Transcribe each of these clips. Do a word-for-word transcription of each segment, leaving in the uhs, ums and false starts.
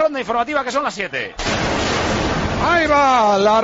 ronda informativa, que son las siete. Ahí va la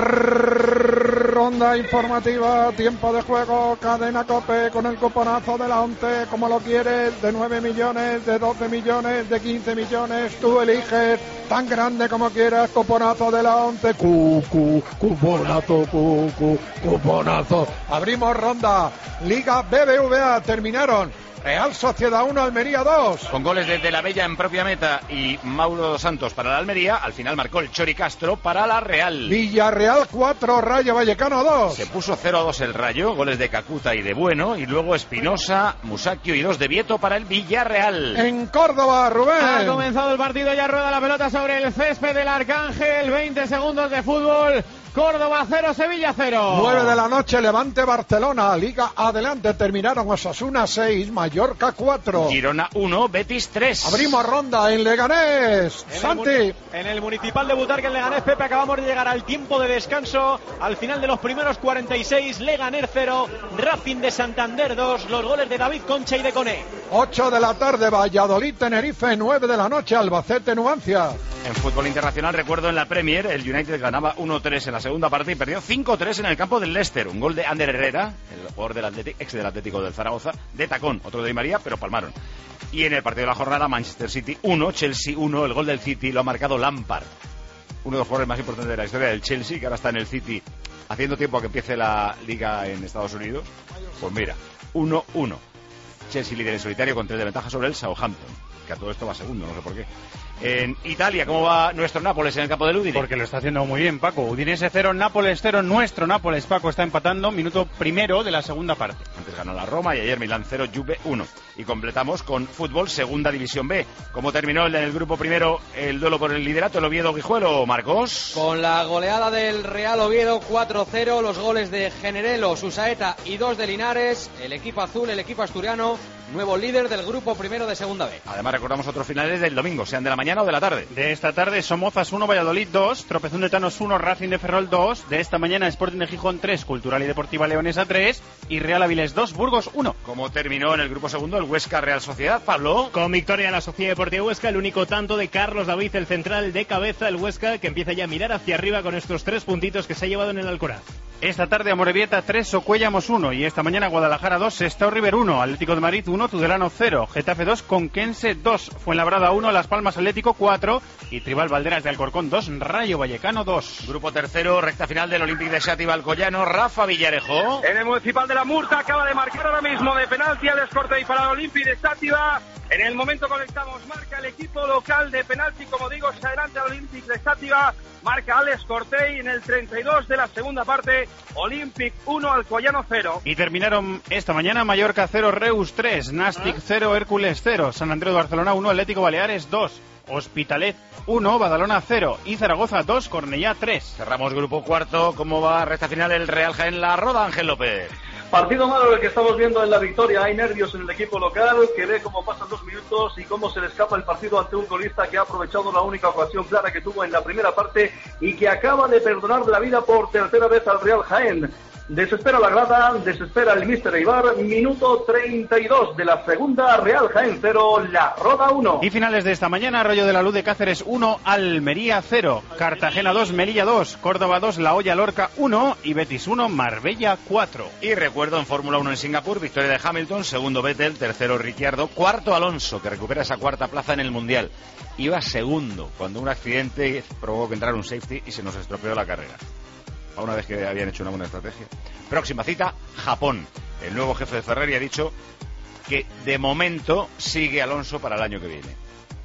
ronda informativa, tiempo de juego, Cadena COPE con el cuponazo de la ONCE, como lo quieres, de nueve millones, de doce millones, de quince millones, tú eliges, tan grande como quieras, cuponazo de la ONCE, cu, cu, cuponazo, cu, cu, cuponazo. Abrimos ronda, Liga B B V A, terminaron. Real Sociedad uno, Almería dos. Con goles de De la Bella en propia meta y Mauro Santos para la Almería, al final marcó el Chori Castro para la Real. Villarreal cuatro, Rayo Vallecano dos. Se puso cero a dos el Rayo, goles de Cacuta y de Bueno, y luego Espinosa, Musacchio y dos de Vieto para el Villarreal. En Córdoba, Rubén. Ha comenzado el partido, ya rueda la pelota sobre el césped del Arcángel, veinte segundos de fútbol. Córdoba cero, Sevilla cero. nueve de la noche, Levante Barcelona, Liga adelante, terminaron Osasuna seis, Mallorca cuatro. Girona uno, Betis tres. Abrimos ronda en Leganés, en Santi. El, en el Municipal de Butarque, en Leganés, Pepe, acabamos de llegar al tiempo de descanso, al final de los primeros cuarenta y seis, Leganés cero, Racing de Santander dos, los goles de David Concha y de Coné. ocho de la tarde, Valladolid Tenerife, nueve de la noche, Albacete Numancia. En fútbol internacional, recuerdo en la Premier, el United ganaba uno tres en la segunda parte y perdió cinco tres en el campo del Leicester. Un gol de Ander Herrera, el jugador del Atlético, ex del Atlético del Zaragoza, de tacón, otro de Di María, pero palmaron. Y en el partido de la jornada, Manchester City uno, Chelsea uno, el gol del City lo ha marcado Lampard, uno de los jugadores más importantes de la historia del Chelsea, que ahora está en el City haciendo tiempo a que empiece la liga en Estados Unidos. Pues mira, uno uno. Chelsea líder en solitario con tres de ventaja sobre el Southampton, que a todo esto va segundo, no sé por qué. En Italia, ¿cómo va nuestro Nápoles en el campo del Udine? Porque lo está haciendo muy bien, Paco. Udinese cero, Nápoles cero, nuestro Nápoles, Paco, está empatando, minuto primero de la segunda parte. Antes ganó la Roma y ayer Milán cero, Juve uno. Y completamos con fútbol, segunda división B. ¿Cómo terminó en el grupo primero el duelo por el liderato, el Oviedo-Guijuelo, Marcos? Con la goleada del Real Oviedo cuatro cero, los goles de Generelo, Susaeta y dos de Linares, el equipo azul, el equipo asturiano, nuevo líder del grupo primero de segunda B. Además recordamos otros finales del domingo, sean de la mañana o de la tarde. De esta tarde, Somozas uno, Valladolid dos, Tropezón de Tanos uno, Racing de Ferrol dos. De esta mañana, Sporting de Gijón tres, Cultural y Deportiva Leonesa tres y Real Avilés dos, Burgos uno. ¿Cómo terminó en el grupo segundo el Huesca Real Sociedad, Pablo? Con victoria en la Sociedad Deportiva Huesca, el único tanto de Carlos David, el central de cabeza, el Huesca, que empieza ya a mirar hacia arriba con estos tres puntitos que se ha llevado en el Alcoraz. Esta tarde Amorebieta tres, Socuellamos uno y esta mañana Guadalajara dos, Sestao River uno, Atlético de Madrid uno, Tudelano cero, Getafe dos, Conquense dos, Fuenlabrada uno, Las Palmas Atlético cuatro y Tribal Valderas de Alcorcón dos, Rayo Vallecano dos. Grupo tercero, recta final del Olympique de Xàtiva Alcoyano, Rafa Villarejo. En el Municipal de la Murta acaba de marcar ahora mismo de penalti al Escortey para el Olympique de Xàtiva. En el momento conectamos, marca el equipo local de penalti, como digo, se adelanta el Olympique de Xàtiva. Marca Alex Cortey en el treinta y dos de la segunda parte, Olympic uno, Alcoyano cero. Y terminaron esta mañana Mallorca cero, Reus tres, Nàstic cero, Hércules cero, San Andreu de Barcelona uno, Atlético Baleares dos, Hospitalet uno, Badalona cero y Zaragoza dos, Cornellá tres. Cerramos grupo cuarto, ¿cómo va recta final el Real Jaén La Roda, Ángel López? Partido malo el que estamos viendo en la victoria. Hay nervios en el equipo local que ve cómo pasan dos minutos y cómo se le escapa el partido ante un colista que ha aprovechado la única ocasión clara que tuvo en la primera parte y que acaba de perdonar la vida por tercera vez al Real Jaén. Desespera la grada, desespera el míster Eibar. Minuto treinta y dos de la segunda, Real Jaén cero, La Roda uno. Y finales de esta mañana, Arroyo de la Luz de Cáceres uno, Almería cero, Cartagena dos, Melilla dos, Córdoba dos, La Hoya Lorca uno y Betis uno, Marbella cuatro. Y recuerdo en Fórmula uno en Singapur, victoria de Hamilton, segundo Vettel, tercero Ricciardo, cuarto Alonso, que recupera esa cuarta plaza en el Mundial. Iba segundo cuando un accidente provocó que entrara un safety y se nos estropeó la carrera. A una vez que habían hecho una buena estrategia. Próxima cita, Japón. El nuevo jefe de Ferrari ha dicho que de momento sigue Alonso para el año que viene.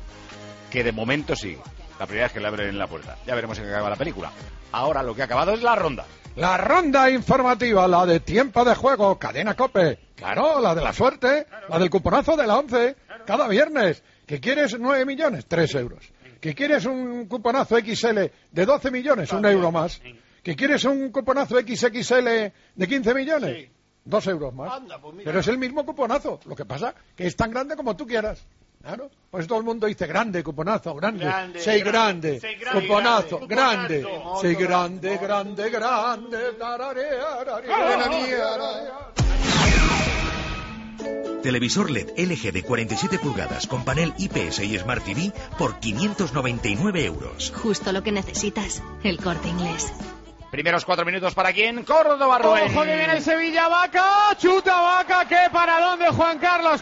Que de momento sigue. La primera vez que le abren la puerta. Ya veremos en qué acaba la película. Ahora lo que ha acabado es la ronda. La ronda informativa, la de tiempo de juego, Cadena COPE. Claro, la de la suerte, claro. La del cuponazo de la once, claro. Cada viernes. ¿Que quieres nueve millones? tres euros. ¿Que quieres un cuponazo equis ele de doce millones? Un euro más. ¿Que quieres un cuponazo equis equis ele de quince millones? Sí. Dos euros más. Anda, pues Pero es el mismo cuponazo. Lo que pasa que es tan grande como tú quieras. Claro. Pues todo el mundo dice grande, cuponazo, grande. grande Sei grande, grande. grande. Cuponazo, grande. grande. Sei grande, grande, grande. grande. televisor L E D L G de cuarenta y siete pulgadas con panel I P S y Smart T V por quinientos noventa y nueve euros. Justo lo que necesitas. El Corte Inglés. Primeros cuatro minutos para quién, Córdoba, Rubén. Ojo que viene el Sevilla, Vaca, chuta Vaca, qué paradón de Juan Carlos,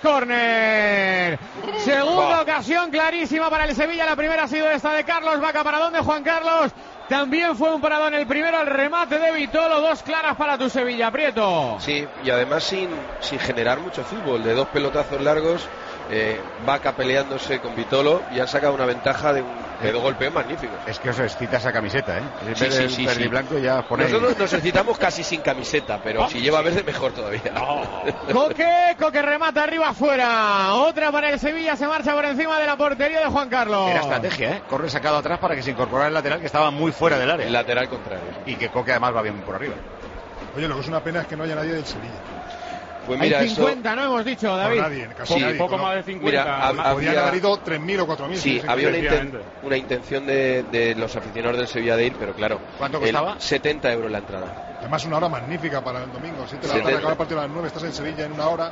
córner. Segunda ocasión clarísima para el Sevilla, la primera ha sido esta de Carlos Vaca, paradón de Juan Carlos. También fue un paradón el primero, el remate de Vitolo, dos claras para tu Sevilla, Prieto. Sí, y además sin, sin generar mucho fútbol, de dos pelotazos largos, eh, Vaca peleándose con Vitolo y han sacado una ventaja de un de dos golpeos magníficos. Es que os excita esa camiseta, ¿eh? En sí, vez sí, del sí, verde sí. y blanco ya ponéis. Nosotros nos excitamos casi sin camiseta, pero oh, si lleva verde mejor todavía. Oh. Coque, Coque remata arriba afuera. Otra para el Sevilla, se marcha por encima de la portería de Juan Carlos. Era estrategia, ¿eh? Corre sacado atrás para que se incorporara el lateral que estaba muy fuera del área. El lateral contrario. Y que Coque además va bien por arriba. Oye, lo que es una pena es que no haya nadie del Sevilla. Pues mira, hay cincuenta, eso... ¿no? Hemos dicho, David. No, nadie, casi sí, nadie. Un poco no. más de cincuenta. Mira, había... Podrían haber ido tres mil o cuatro mil. Sí, sí, había una, inten... una intención de, de los aficionados del Sevilla de ir, pero claro. ¿Cuánto costaba? setenta euros la entrada. Además, una hora magnífica para el domingo. siete de la tarde, acaba el partido a las nueve, estás en Sevilla en una hora.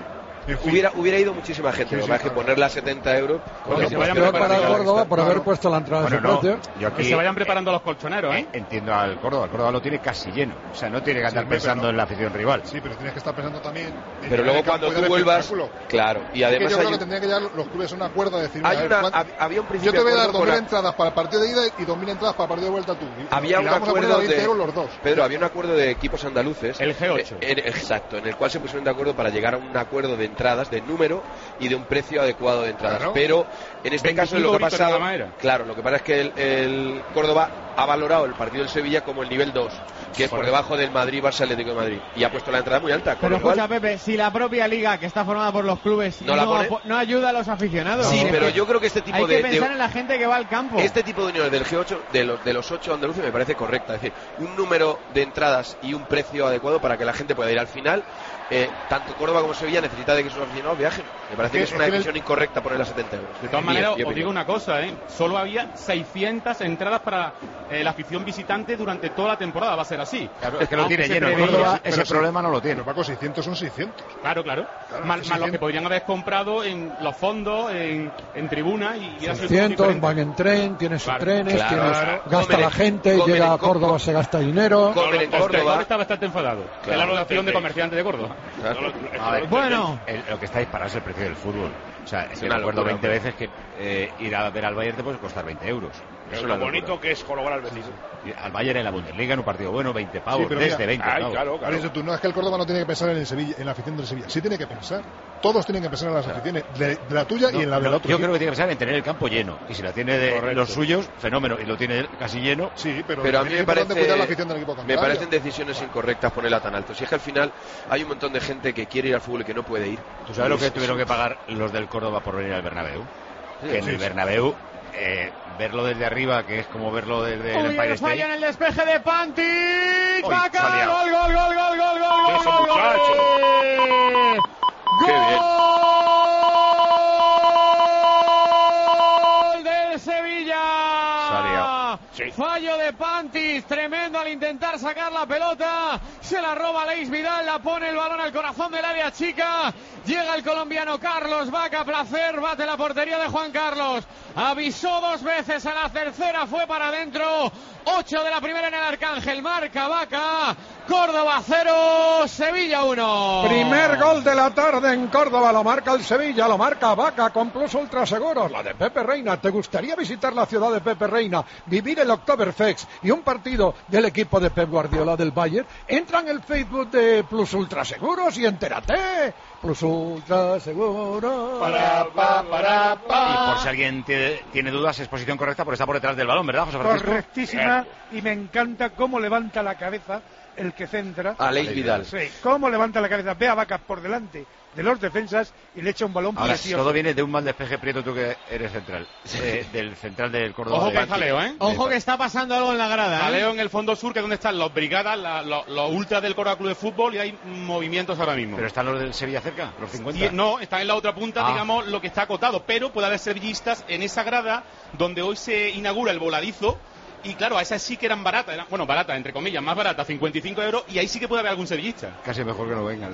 En fin. Hubiera, hubiera ido muchísima gente, lo que pasa es que ponerla a setenta euros. Bueno, pues creo para Córdoba por haber puesto la entrada bueno, de no, precio. Yo aquí, que se vayan preparando los colchoneros, ¿eh? Entiendo al Córdoba, el Córdoba lo tiene casi lleno. O sea, no tiene que andar sí, pensando no. en la afición rival. Sí, pero tienes que estar pensando también. Pero luego cuando tú vuelvas. Claro, y además. Es que yo hay... creo que tendrían que llegar los clubes a un acuerdo de decir. Hay a ver, una, ¿cuánto? Había un principio. Yo te voy a dar dos mil la... entradas para el partido de ida y dos mil entradas para el partido de vuelta tú. Había y un acuerdo de. Los dos. Pedro, había un acuerdo de equipos andaluces. El G ocho. En, exacto, en el cual se pusieron de acuerdo para llegar a un acuerdo de entradas, de número y de un precio adecuado de entradas. Claro. Pero en este caso lo que pasa. Claro, lo que pasa es que el, el Córdoba ha valorado el partido del Sevilla como el nivel dos, que es por debajo del Madrid, Barça, Atlético de Madrid, y ha puesto la entrada muy alta. Pero escucha, cual... Pepe, si la propia liga, que está formada por los clubes, no, no, la no ayuda a los aficionados. Sí, no. pero yo creo que este tipo Hay de... Hay que pensar de, en la gente que va al campo. Este tipo de uniones del G ocho, de los, de los ocho andaluces, me parece correcta. Es decir, un número de entradas y un precio adecuado para que la gente pueda ir al final. Eh, tanto Córdoba como Sevilla necesita de que sus aficionados viajen. Me parece que es una decisión incorrecta ponerla a setenta euros. De todas maneras, os digo una cosa, ¿eh? Solo había seiscientas entradas para eh, la afición visitante durante toda la temporada. Va a ser así. Claro, es que lo tiene lleno. Córdoba, ese sí, problema no lo tiene. Pero Paco, seiscientos son seiscientos. Claro, claro. claro más, más los que podrían haber comprado en los fondos, en, en tribuna. Y, y seiscientos, van en tren, tienes claro, trenes, claro, tienes, claro. gasta comen, la gente, comen, llega a Córdoba, comen, se gasta dinero. Comen en Córdoba. Está bastante enfadado. Claro, es la relación de comerciantes de Córdoba. Claro. A ver, bueno, el, lo que está disparado es el precio del fútbol. O sea, es me acuerdo veinte veces que eh, ir a ver al Bayern te puede costar veinte euros. Pero lo bonito que es colgar al vecino. Sí. Al Bayern en la Bundesliga en un partido bueno, veinte pavos, sí, desde veinte ay, pavos. Claro, claro. Eso, tú, no es que el Córdoba no tiene que pensar en el Sevilla, en la afición del Sevilla. Sí tiene que pensar. Todos tienen que pensar en las claro. aficiones, de, de la tuya no, y en la del no, otro. Yo creo que tiene que pensar en tener el campo lleno. Y si la tiene de Correcto. los suyos, fenómeno. Y lo tiene casi lleno. Sí, pero, pero a mí me parece, la afición del equipo me parecen decisiones incorrectas ponerla tan alto. Si es que al final hay un montón de gente que quiere ir al fútbol y que no puede ir. ¿Tú sabes lo que tuvieron que pagar los del Córdoba por venir al Bernabéu? Sí, que en sí, el sí. Bernabéu eh, verlo desde arriba, que es como verlo desde el Empire State. Falla en el despeje de Pantic. Uy, Vaca, gol, gol, gol, gol, gol, gol, Eso, gol, muchacho. gol. Qué bien. Gol del Sevilla. Sí. Fallo de Pantic, tremendo al intentar sacar la pelota. Se la roba Leis Vidal, la pone el balón al corazón del área chica. Llega el colombiano Carlos Vaca, placer, bate la portería de Juan Carlos. Avisó dos veces, a la tercera fue para adentro. Ocho de la primera en el Arcángel, marca Vaca. Córdoba cero, Sevilla uno. Primer gol de la tarde en Córdoba, lo marca el Sevilla, lo marca Vaca con Plus Ultra Seguros, la de Pepe Reina. ¿Te gustaría visitar la ciudad de Pepe Reina, vivir el Oktoberfest y un partido del equipo de Pep Guardiola del Bayern? Entra en el Facebook de Plus Ultra Seguros y entérate. Plus Ultra Seguros. Para, pa, para, pa. Y por si alguien tiene, tiene dudas, es posición correcta porque está por detrás del balón, ¿verdad, José Francisco? Correctísima, y me encanta cómo levanta la cabeza el que centra. A Leis Vidal. Sí, cómo levanta la cabeza, ve a Vaca por delante de los defensas y le echa un balón Ahora, precioso. todo viene de un mal despeje, Prieto, tú que eres central. Eh, del central del Córdoba. Ojo de que Banqui. jaleo, ¿eh? Ojo que está pasando algo en la grada, ¿eh? Jaleo en el fondo sur, que es donde están las brigadas, la, lo, los ultras del Córdoba Club de Fútbol, y hay movimientos ahora mismo. ¿Pero están los del Sevilla cerca? ¿Los cincuenta? Sí, no, están en la otra punta, Ah. digamos, lo que está acotado. Pero puede haber sevillistas en esa grada donde hoy se inaugura el voladizo, Y claro, a esas sí que eran baratas, eran, bueno, baratas, entre comillas, más baratas, cincuenta y cinco euros, y ahí sí que puede haber algún sevillista. Casi mejor que no vengan.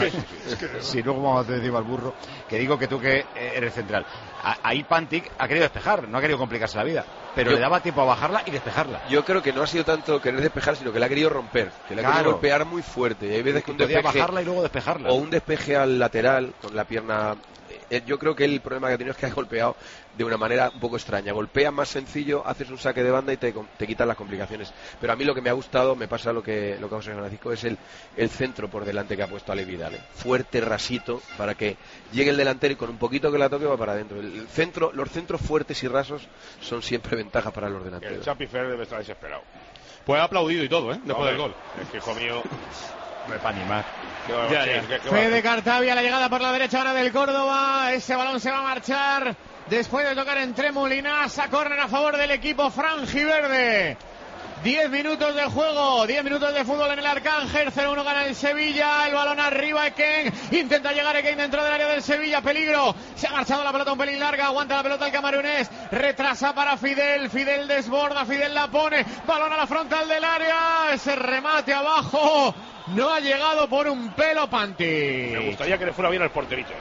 Si luego vamos a tener encima al burro, que digo que tú que eres central. A, ahí Pantic ha querido despejar, no ha querido complicarse la vida, pero yo, le daba tiempo a bajarla y despejarla. Yo creo que no ha sido tanto querer despejar, sino que le ha querido romper, que le ha claro. querido golpear muy fuerte. Y hay veces que un podía despeje, bajarla y luego despejarla. O un despeje al lateral, con la pierna... Yo creo que el problema que ha tenido es que ha golpeado de una manera un poco extraña. Golpea más sencillo, haces un saque de banda y te, te quitan las complicaciones. Pero a mí lo que me ha gustado, me pasa lo que lo que José Francisco, es el, el centro por delante que ha puesto Ale Vidal. ¿eh? Fuerte, rasito, para que llegue el delantero y con un poquito que la toque va para adentro. El, el centro, los centros fuertes y rasos son siempre ventaja para los delanteros. El Chapi Fer debe estar desesperado. Pues ha aplaudido y todo, ¿eh? Después no, del gol. Es que hijo mío... No es para animar. Ya, ya. Fede Cartavia, la llegada por la derecha ahora del Córdoba. Ese balón se va a marchar después de tocar entre Molinas. A córner a favor del equipo franjiverde. diez minutos de juego, diez minutos de fútbol en el Arcángel. cero uno gana el Sevilla. El balón arriba, Eken. Intenta llegar Eken dentro del área del Sevilla. Peligro. Se ha marchado la pelota un pelín larga. Aguanta la pelota el camerunés. Retrasa para Fidel. Fidel desborda. Fidel la pone. Balón a la frontal del área. Ese remate abajo. No ha llegado por un pelo Pantic. Me gustaría que le fuera bien al porterito.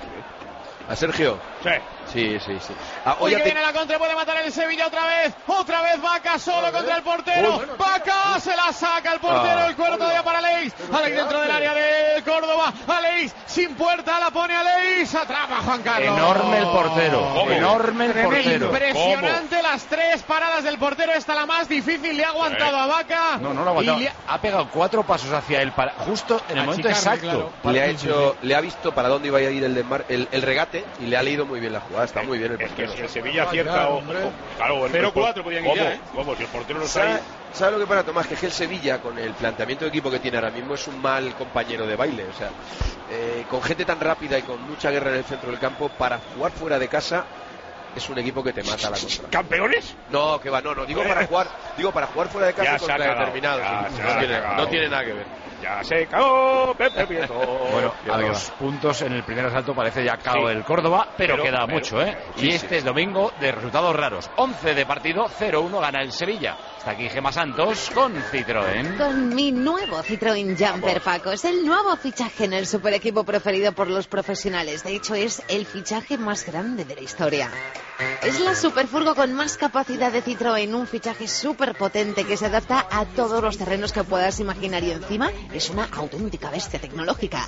¿A Sergio? Sí. Sí, sí, sí. Ah, Uy, que te... viene la contra, puede matar el Sevilla otra vez. Otra vez Vaca solo ver. contra el portero. Uy, Vaca se la saca el portero. Ah, el cuero todavía para Aleix. Aleix dentro del área de Córdoba. Aleix sin puerta, la pone Aleix. Atrapa Juan Carlos. Enorme el portero. ¿Cómo? Enorme el Tremendo. portero. Impresionante ¿Cómo? Las tres paradas del portero. Esta la más difícil. Le ha aguantado ¿Eh? a Vaca. No, no lo ha aguantado. Le... Ha pegado cuatro pasos hacia él para... justo en el momento exacto. Claro. Le ha hecho, le ha visto para dónde iba a ir el, desmar... el, el regate y le ha leído muy bien la jugada. Está muy bien el portero. Es que si el Sevilla acierta o, o claro, cero cuatro podían ir ya, ¿eh? ¿Cómo? Si el portero no está ahí. ¿Sabes lo que pasa, Tomás? Que es que el Sevilla, con el planteamiento de equipo que tiene ahora mismo, es un mal compañero de baile. O sea, eh, con gente tan rápida y con mucha guerra en el centro del campo, para jugar fuera de casa es un equipo que te mata a la contra. ¿Campeones? No, que va, no, no, digo para jugar, digo para jugar fuera de casa contra determinados. No tiene, no tiene nada que ver. Ya se cagó Pepe Prieto. Bueno, a dos puntos en el primer asalto parece ya cao sí. el Córdoba, pero, pero queda pero, mucho, ¿eh? Pero, y este es domingo de resultados raros. once de partido, cero uno gana el Sevilla. Está aquí Gemma Santos con Citroën. Con mi nuevo Citroën Jumper, Paco. Es el nuevo fichaje en el super equipo preferido por los profesionales. De hecho, es el fichaje más grande de la historia. Es la superfurgo con más capacidad de Citroën, un fichaje súper potente que se adapta a todos los terrenos que puedas imaginar y encima es una auténtica bestia tecnológica.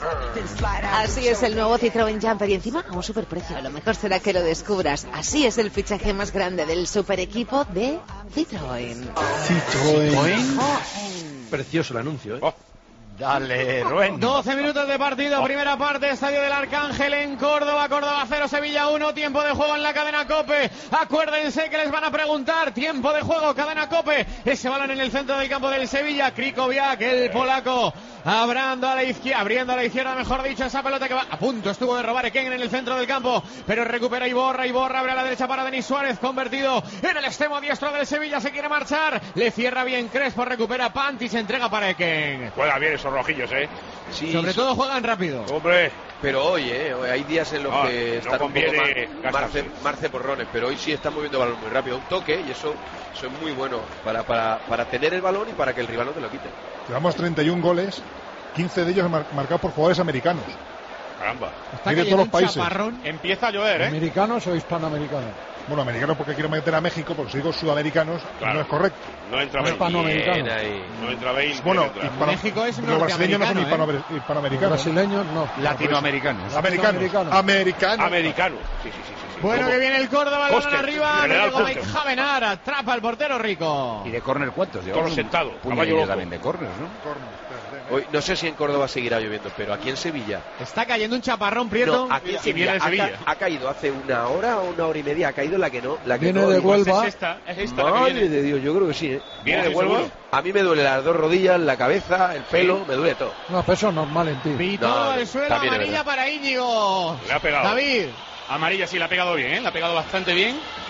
Así es el nuevo Citroën Jumper y encima a un superprecio. Lo mejor será que lo descubras. Así es el fichaje más grande del super equipo de Citroën. Citroën. Citroën. Precioso el anuncio, ¿eh? Oh. Dale, Ruen. doce minutos de partido, primera parte, Estadio del Arcángel en Córdoba, Córdoba cero, Sevilla uno, tiempo de juego en la cadena COPE. Acuérdense que les van a preguntar, tiempo de juego, cadena COPE. Ese balón en el centro del campo del Sevilla, Krikoviak, el polaco, abriendo a la izquierda, abriendo a la izquierda, mejor dicho, esa pelota que va a punto estuvo de robar Eken en el centro del campo, pero recupera Iborra, Iborra abre a la derecha para Denis Suárez, convertido en el extremo diestro del Sevilla, se quiere marchar, le cierra bien Crespo, recupera Panti, se entrega para Eken. Juega bien esos rojillos, ¿eh? Sí, sobre todo juegan rápido. Hombre. Pero hoy, ¿eh? Hay días en los ah, que están no un poco más marce, marce porrones, pero hoy sí están moviendo el balón muy rápido. Un toque y eso, eso es muy bueno para, para, para tener el balón y para que el rival no te lo quite. Llevamos treinta y un goles, quince de ellos mar marcados por jugadores americanos. Caramba. Está de todos los países. Chaparrón. Empieza a llover, ¿eh? ¿Americanos o hispanoamericanos? Bueno, americanos porque quiero meter a México, porque si digo sudamericanos, claro. no es correcto. No entra no hispanoamericanos. No entra veinte. Bueno, hispano, México es los brasileños no son ¿eh? hispano, hispanoamericanos. Brasileños no. Latinoamericanos. Americanos. Americanos. Americanos. Sí, sí, sí. sí. Bueno, que viene el Córdoba, el balón arriba. Luego Javenar, atrapa al portero Rico. ¿Y de córner cuántos? Todos los sentados. Caballo también de córner, ¿no? Hoy, no sé si en Córdoba seguirá lloviendo, pero aquí en Sevilla... Está cayendo un chaparrón, Prieto. No, aquí en Sevilla, Sevilla. Ha, ha caído hace una hora o una hora y media, ha caído la que no... La que viene no, de Huelva. Es esta, es esta Madre viene. de Dios, yo creo que sí, ¿eh? ¿Viene de Huelva? A mí me duele las dos rodillas, la cabeza, el pelo, sí. me duele todo. No, pero eso es normal en ti. Pitó no, al suelo, amarilla para Íñigo. Le ha pegado. David. Amarilla sí, la ha pegado bien, ¿eh? La ha pegado bastante bien.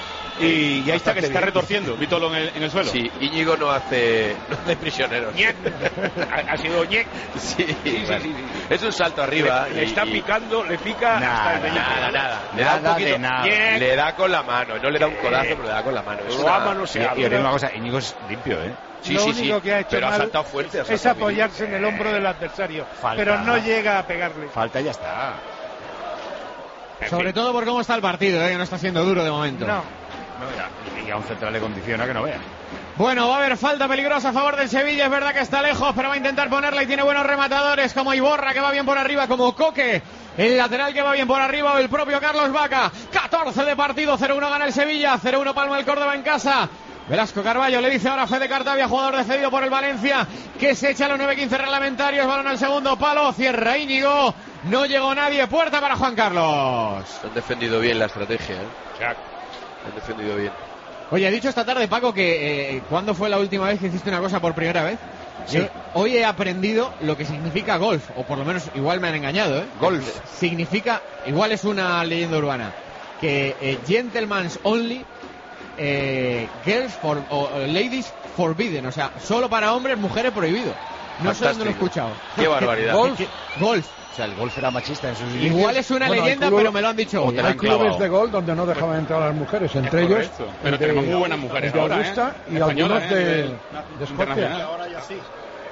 y, y ahí está, que se está retorciendo Vitolo en el, en el suelo. Sí, Íñigo no hace, no hace prisioneros. ha, ha sido ñec. Sí, sí, sí, sí, sí. Es un salto arriba. Le, le y, está y... picando, le pica nada, hasta el nada, nada. Le Nada da un poquito, de nada. Le da con la mano, no le da un codazo, pero le da con la mano. Es Lo una... ama, no se Y, habla. y os digo una cosa, Íñigo es limpio, ¿eh? Sí, Lo sí, único sí, que ha hecho pero mal ha saltado fuerte. Ha es saltado apoyarse en el hombro del adversario, Falta. pero no llega a pegarle. Falta y ya está. Sobre todo por cómo está el partido, ¿eh? Que no está siendo duro de momento. No. No, ya, y a un central le condiciona que no vea. Bueno, va a haber falta peligrosa a favor del Sevilla. Es verdad que está lejos, pero va a intentar ponerla y tiene buenos rematadores como Iborra, que va bien por arriba, como Coque, el lateral que va bien por arriba, o el propio Carlos Vaca. catorce de partido, cero uno gana el Sevilla, cero uno palma el Córdoba en casa. Velasco Carballo le dice ahora a Fede Cartavia, jugador defendido por el Valencia, que se echa a los nueve quince reglamentarios. Balón al segundo palo, cierra Íñigo, no llegó nadie, puerta para Juan Carlos. Han defendido bien la estrategia, ¿eh? Han defendido bien. Oye, he dicho esta tarde, Paco, que eh, ¿cuándo fue la última vez que hiciste una cosa por primera vez? Sí. Yo hoy he aprendido lo que significa golf, o por lo menos igual me han engañado, ¿eh? Golf. Significa, igual es una leyenda urbana, que eh, gentlemen's only, eh, girls for, o o ladies forbidden, o sea, solo para hombres, mujeres prohibido. No sé dónde lo he escuchado. Qué barbaridad. Golf. Golf. O sea, el golf era machista en sus inicios. Igual es una Bueno, leyenda, club- pero me lo han dicho o hoy. te la Hay han clavado. clubes de gol donde no dejaban entrar a las mujeres, entre Es ellos correcto. Pero el de- tenemos muy buenas mujeres el de ahora, Augusta ¿eh? y Españolas, algunos ¿eh? A de, nivel de Escocia. internacional.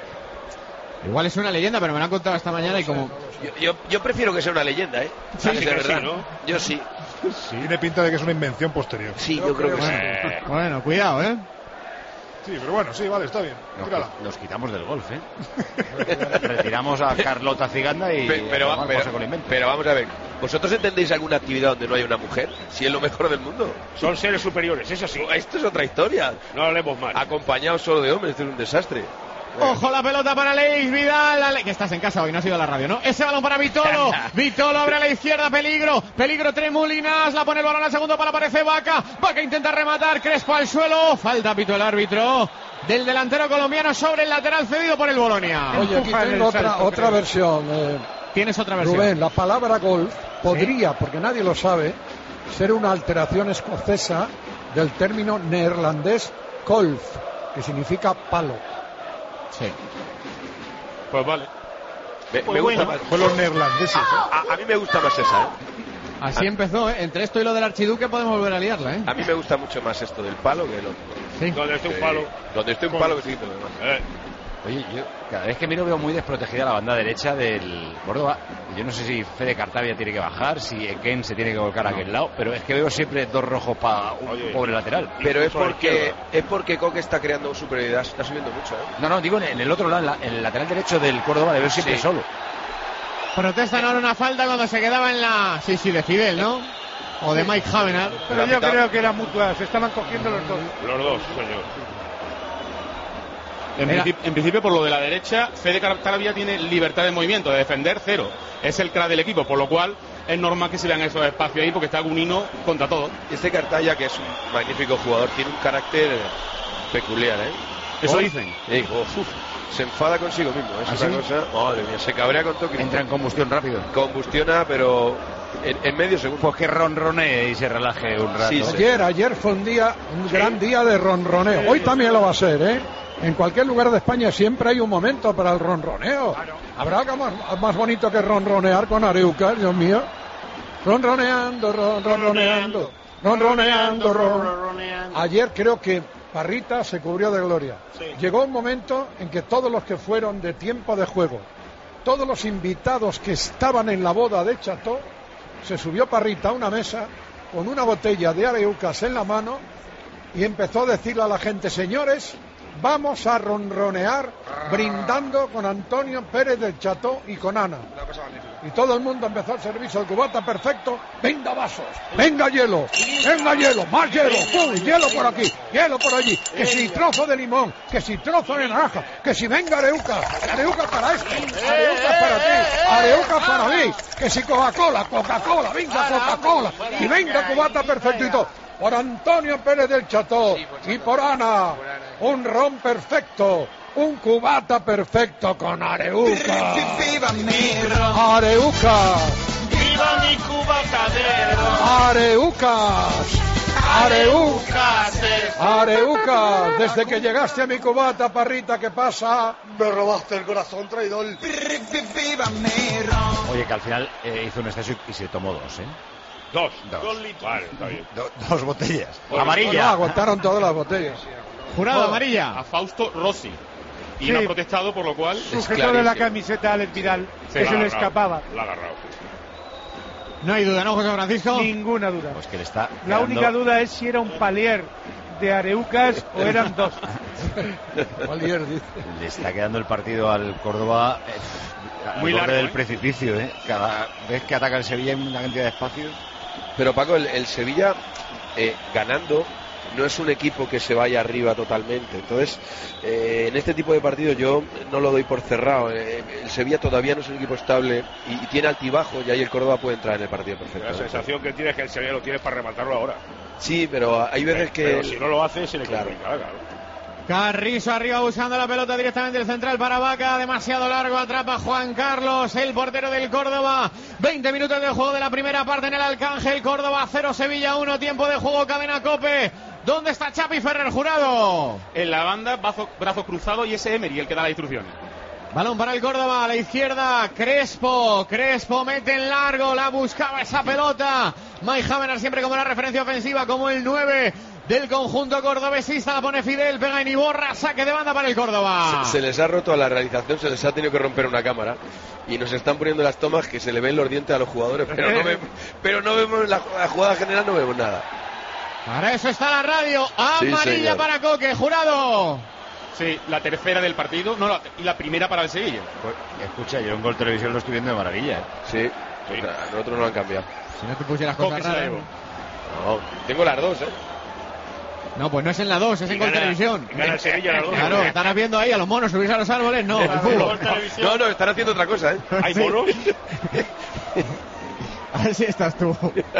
Igual es una leyenda, pero me lo han contado esta mañana y como... Yo, yo, yo prefiero que sea una leyenda, ¿eh? Sí, de sí, verdad. sí, ¿no? Yo sí. Tiene pinta de que es una invención posterior. Sí, yo, creo que sí. Bueno, cuidado, ¿eh? Sí, pero bueno, sí, vale, está bien. Tírala. Nos, nos quitamos del golf, ¿eh? Retiramos a Carlota Ciganda y Pe- pero, a va- tomar pero, por saco el invento. pero vamos a ver, ¿vosotros entendéis alguna actividad donde no hay una mujer? Si es lo mejor del mundo. Son seres superiores, eso sí. Esto es otra historia. No hablemos mal. Acompañados solo de hombres, esto es un desastre. Ojo la pelota para Leis Vidal, Ale- que estás en casa hoy, no has ido a la radio, ¿no? Ese balón para Vitolo, Vitolo abre a la izquierda, peligro, peligro Tremolinas, la pone el balón al segundo para aparece Vaca, Vaca intenta rematar, Crespo al suelo, falta pito el árbitro del delantero colombiano sobre el lateral cedido por el Bolonia. Oye, aquí Empuja en tengo el otra, salto, otra creo. versión. eh, Tienes otra versión. Rubén, la palabra golf podría, porque nadie lo sabe, ser una alteración escocesa del término neerlandés golf, que significa palo. Sí. Pues vale. Me, Pues me gusta bueno. más. Fue los neerlandeses. ¿eh? A, a mí me gusta más esa, ¿eh? Así empezó, ¿eh? Entre esto y lo del archiduque podemos volver a liarla, ¿eh? A mí me gusta mucho más esto del palo que el otro. Sí. Donde esté un Sí. palo. Donde esté un palo que sí, pero demás. Eh, Oye, yo cada vez que miro veo muy desprotegida la banda derecha del Córdoba. Yo no sé si Fede Cartavia tiene que bajar, si Eken se tiene que volcar a aquel lado, pero es que veo siempre dos rojos para un Oye. pobre lateral. Pero es Incluso a la porque izquierda. es porque Coque está creando superioridad, está subiendo mucho, ¿eh? No, no, digo en el otro lado, en, la- en el lateral derecho del Córdoba, le veo siempre Sí. solo. Protestan ahora una falta cuando se quedaba en la... Sí, sí, de Fidel, ¿no? O de Mike Havenar. Pero yo creo que era mutua, se estaban cogiendo los dos. los dos, señor. En, Mira. principio, en principio, por lo de la derecha, Fede Cartavia tiene libertad de movimiento, de defender cero. Es el crack del equipo, por lo cual es normal que se vean esos espacios ahí porque está Gunino contra todo. Este Cartaya, que es un magnífico jugador, tiene un carácter peculiar, ¿eh? Eso Oh. dicen. Sí, uf, se enfada consigo mismo, es ¿Ah, una sí? cosa... Madre mía, se cabrea con todo. Entra en combustión rápido. Combustiona, pero en, en medio segundo. Pues que ronronee y se relaje un rato. Sí, sí. Ayer, ayer fue un día, un gran día de ronroneo. Hoy también lo va a ser, ¿eh? En cualquier lugar de España siempre hay un momento para el ronroneo. Habrá algo más, más bonito que ronronear con Areuca, Dios mío. Ronroneando, ron, ronroneando, ronroneando, ron. Ayer creo que Parrita se cubrió de gloria. Llegó un momento en que todos los que fueron de tiempo de juego, todos los invitados que estaban en la boda de Cható, se subió Parrita a una mesa con una botella de Areucas en la mano y empezó a decirle a la gente: señores, vamos a ronronear brindando con Antonio Pérez del Cható y con Ana. Y todo el mundo empezó a servirse el cubata perfecto. Venga vasos, venga hielo, venga hielo, más hielo, ¡pum! Hielo por aquí, hielo por allí, que si trozo de limón, que si trozo de naranja, que si venga Areuca, Areuca para este, Areuca para ti, Areuca para mí, que si Coca-Cola, Coca-Cola, venga Coca-Cola, y venga cubata perfecto y todo. Por Antonio Pérez del Cható y por Ana, un ron perfecto, un cubata perfecto con Areuca. Areuca. ¡Viva mi cubata de ron! Areucas. Areucas, Areucas, desde que llegaste a mi cubata, parrita, ¿qué pasa? Me robaste el corazón, traidor. Oye, que al final eh, hizo un exceso y, y se tomó dos, ¿eh? Dos. Dos. Dos litros. Vale, está bien. Do, dos botellas. Bueno, amarilla. No, aguantaron todas las botellas. Jurado, Oh, amarilla. A Fausto Rossi. Y Sí. no ha protestado, por lo cual... Sujetó de la camiseta a Alex Vidal, Sí, que la se ha le agarrado, escapaba. La ha agarrado. No hay duda, ¿no, José Francisco? Ninguna duda. Pues que le está La quedando- única duda es si era un palier de Areucas o eran dos. Palier, dice. Le está quedando el partido al Córdoba eh, al Muy borde largo, del ¿eh? precipicio, ¿eh? Cada vez que ataca el Sevilla hay una cantidad de espacios. Pero Paco, el, el Sevilla eh, ganando no es un equipo que se vaya arriba totalmente. Entonces, eh, en este tipo de partidos yo no lo doy por cerrado. Eh, el Sevilla todavía no es un equipo estable y, y tiene altibajos, y ahí el Córdoba puede entrar en el partido La perfecto. sensación que tienes es que el Sevilla lo tienes para rematarlo ahora. Sí, pero hay veces que... Pero si no lo hace, se le Claro. complica, claro. Carrizo arriba buscando la pelota directamente el central para Vaca, demasiado largo, atrapa Juan Carlos, el portero del Córdoba. veinte minutos de juego de la primera parte en el Arcángel. Córdoba cero, Sevilla uno, tiempo de juego, cadena COPE. ¿Dónde está Chapi Ferrer, Jurado? En la banda, brazo, brazo cruzado, y ese Emery el que da las instrucciones. Balón para el Córdoba, a la izquierda, Crespo, Crespo mete en largo, la buscaba esa pelota. Mike Havener siempre como la referencia ofensiva, como el nueve del conjunto cordobesista, la pone Fidel, pega en Iborra, saque de banda para el Córdoba. Se, se les ha roto a la realización, se les ha tenido que romper una cámara y nos están poniendo las tomas que se le ven los dientes a los jugadores, pero no, ve, pero no vemos la, la jugada general, no vemos nada. Para eso está la radio, amarilla Sí, para Coque, Jurado. Sí, la tercera del partido, no, la, y la primera para el Sevilla. Pues, escucha, yo en Gol Televisión lo estoy viendo de maravilla, ¿eh? Sí, sí. Nosotros no lo han cambiado. Si no te pusieras Coque cosas se la raras. llevó. No, tengo las dos, ¿eh? No, pues no es en la dos, es Y en Gol gana- Televisión. y gana el Sevilla la dos. Claro, estarás viendo ahí a los monos subirse a los árboles, no, el fútbol. No, no, están haciendo otra cosa, ¿eh? ¿Hay monos? Así estás tú.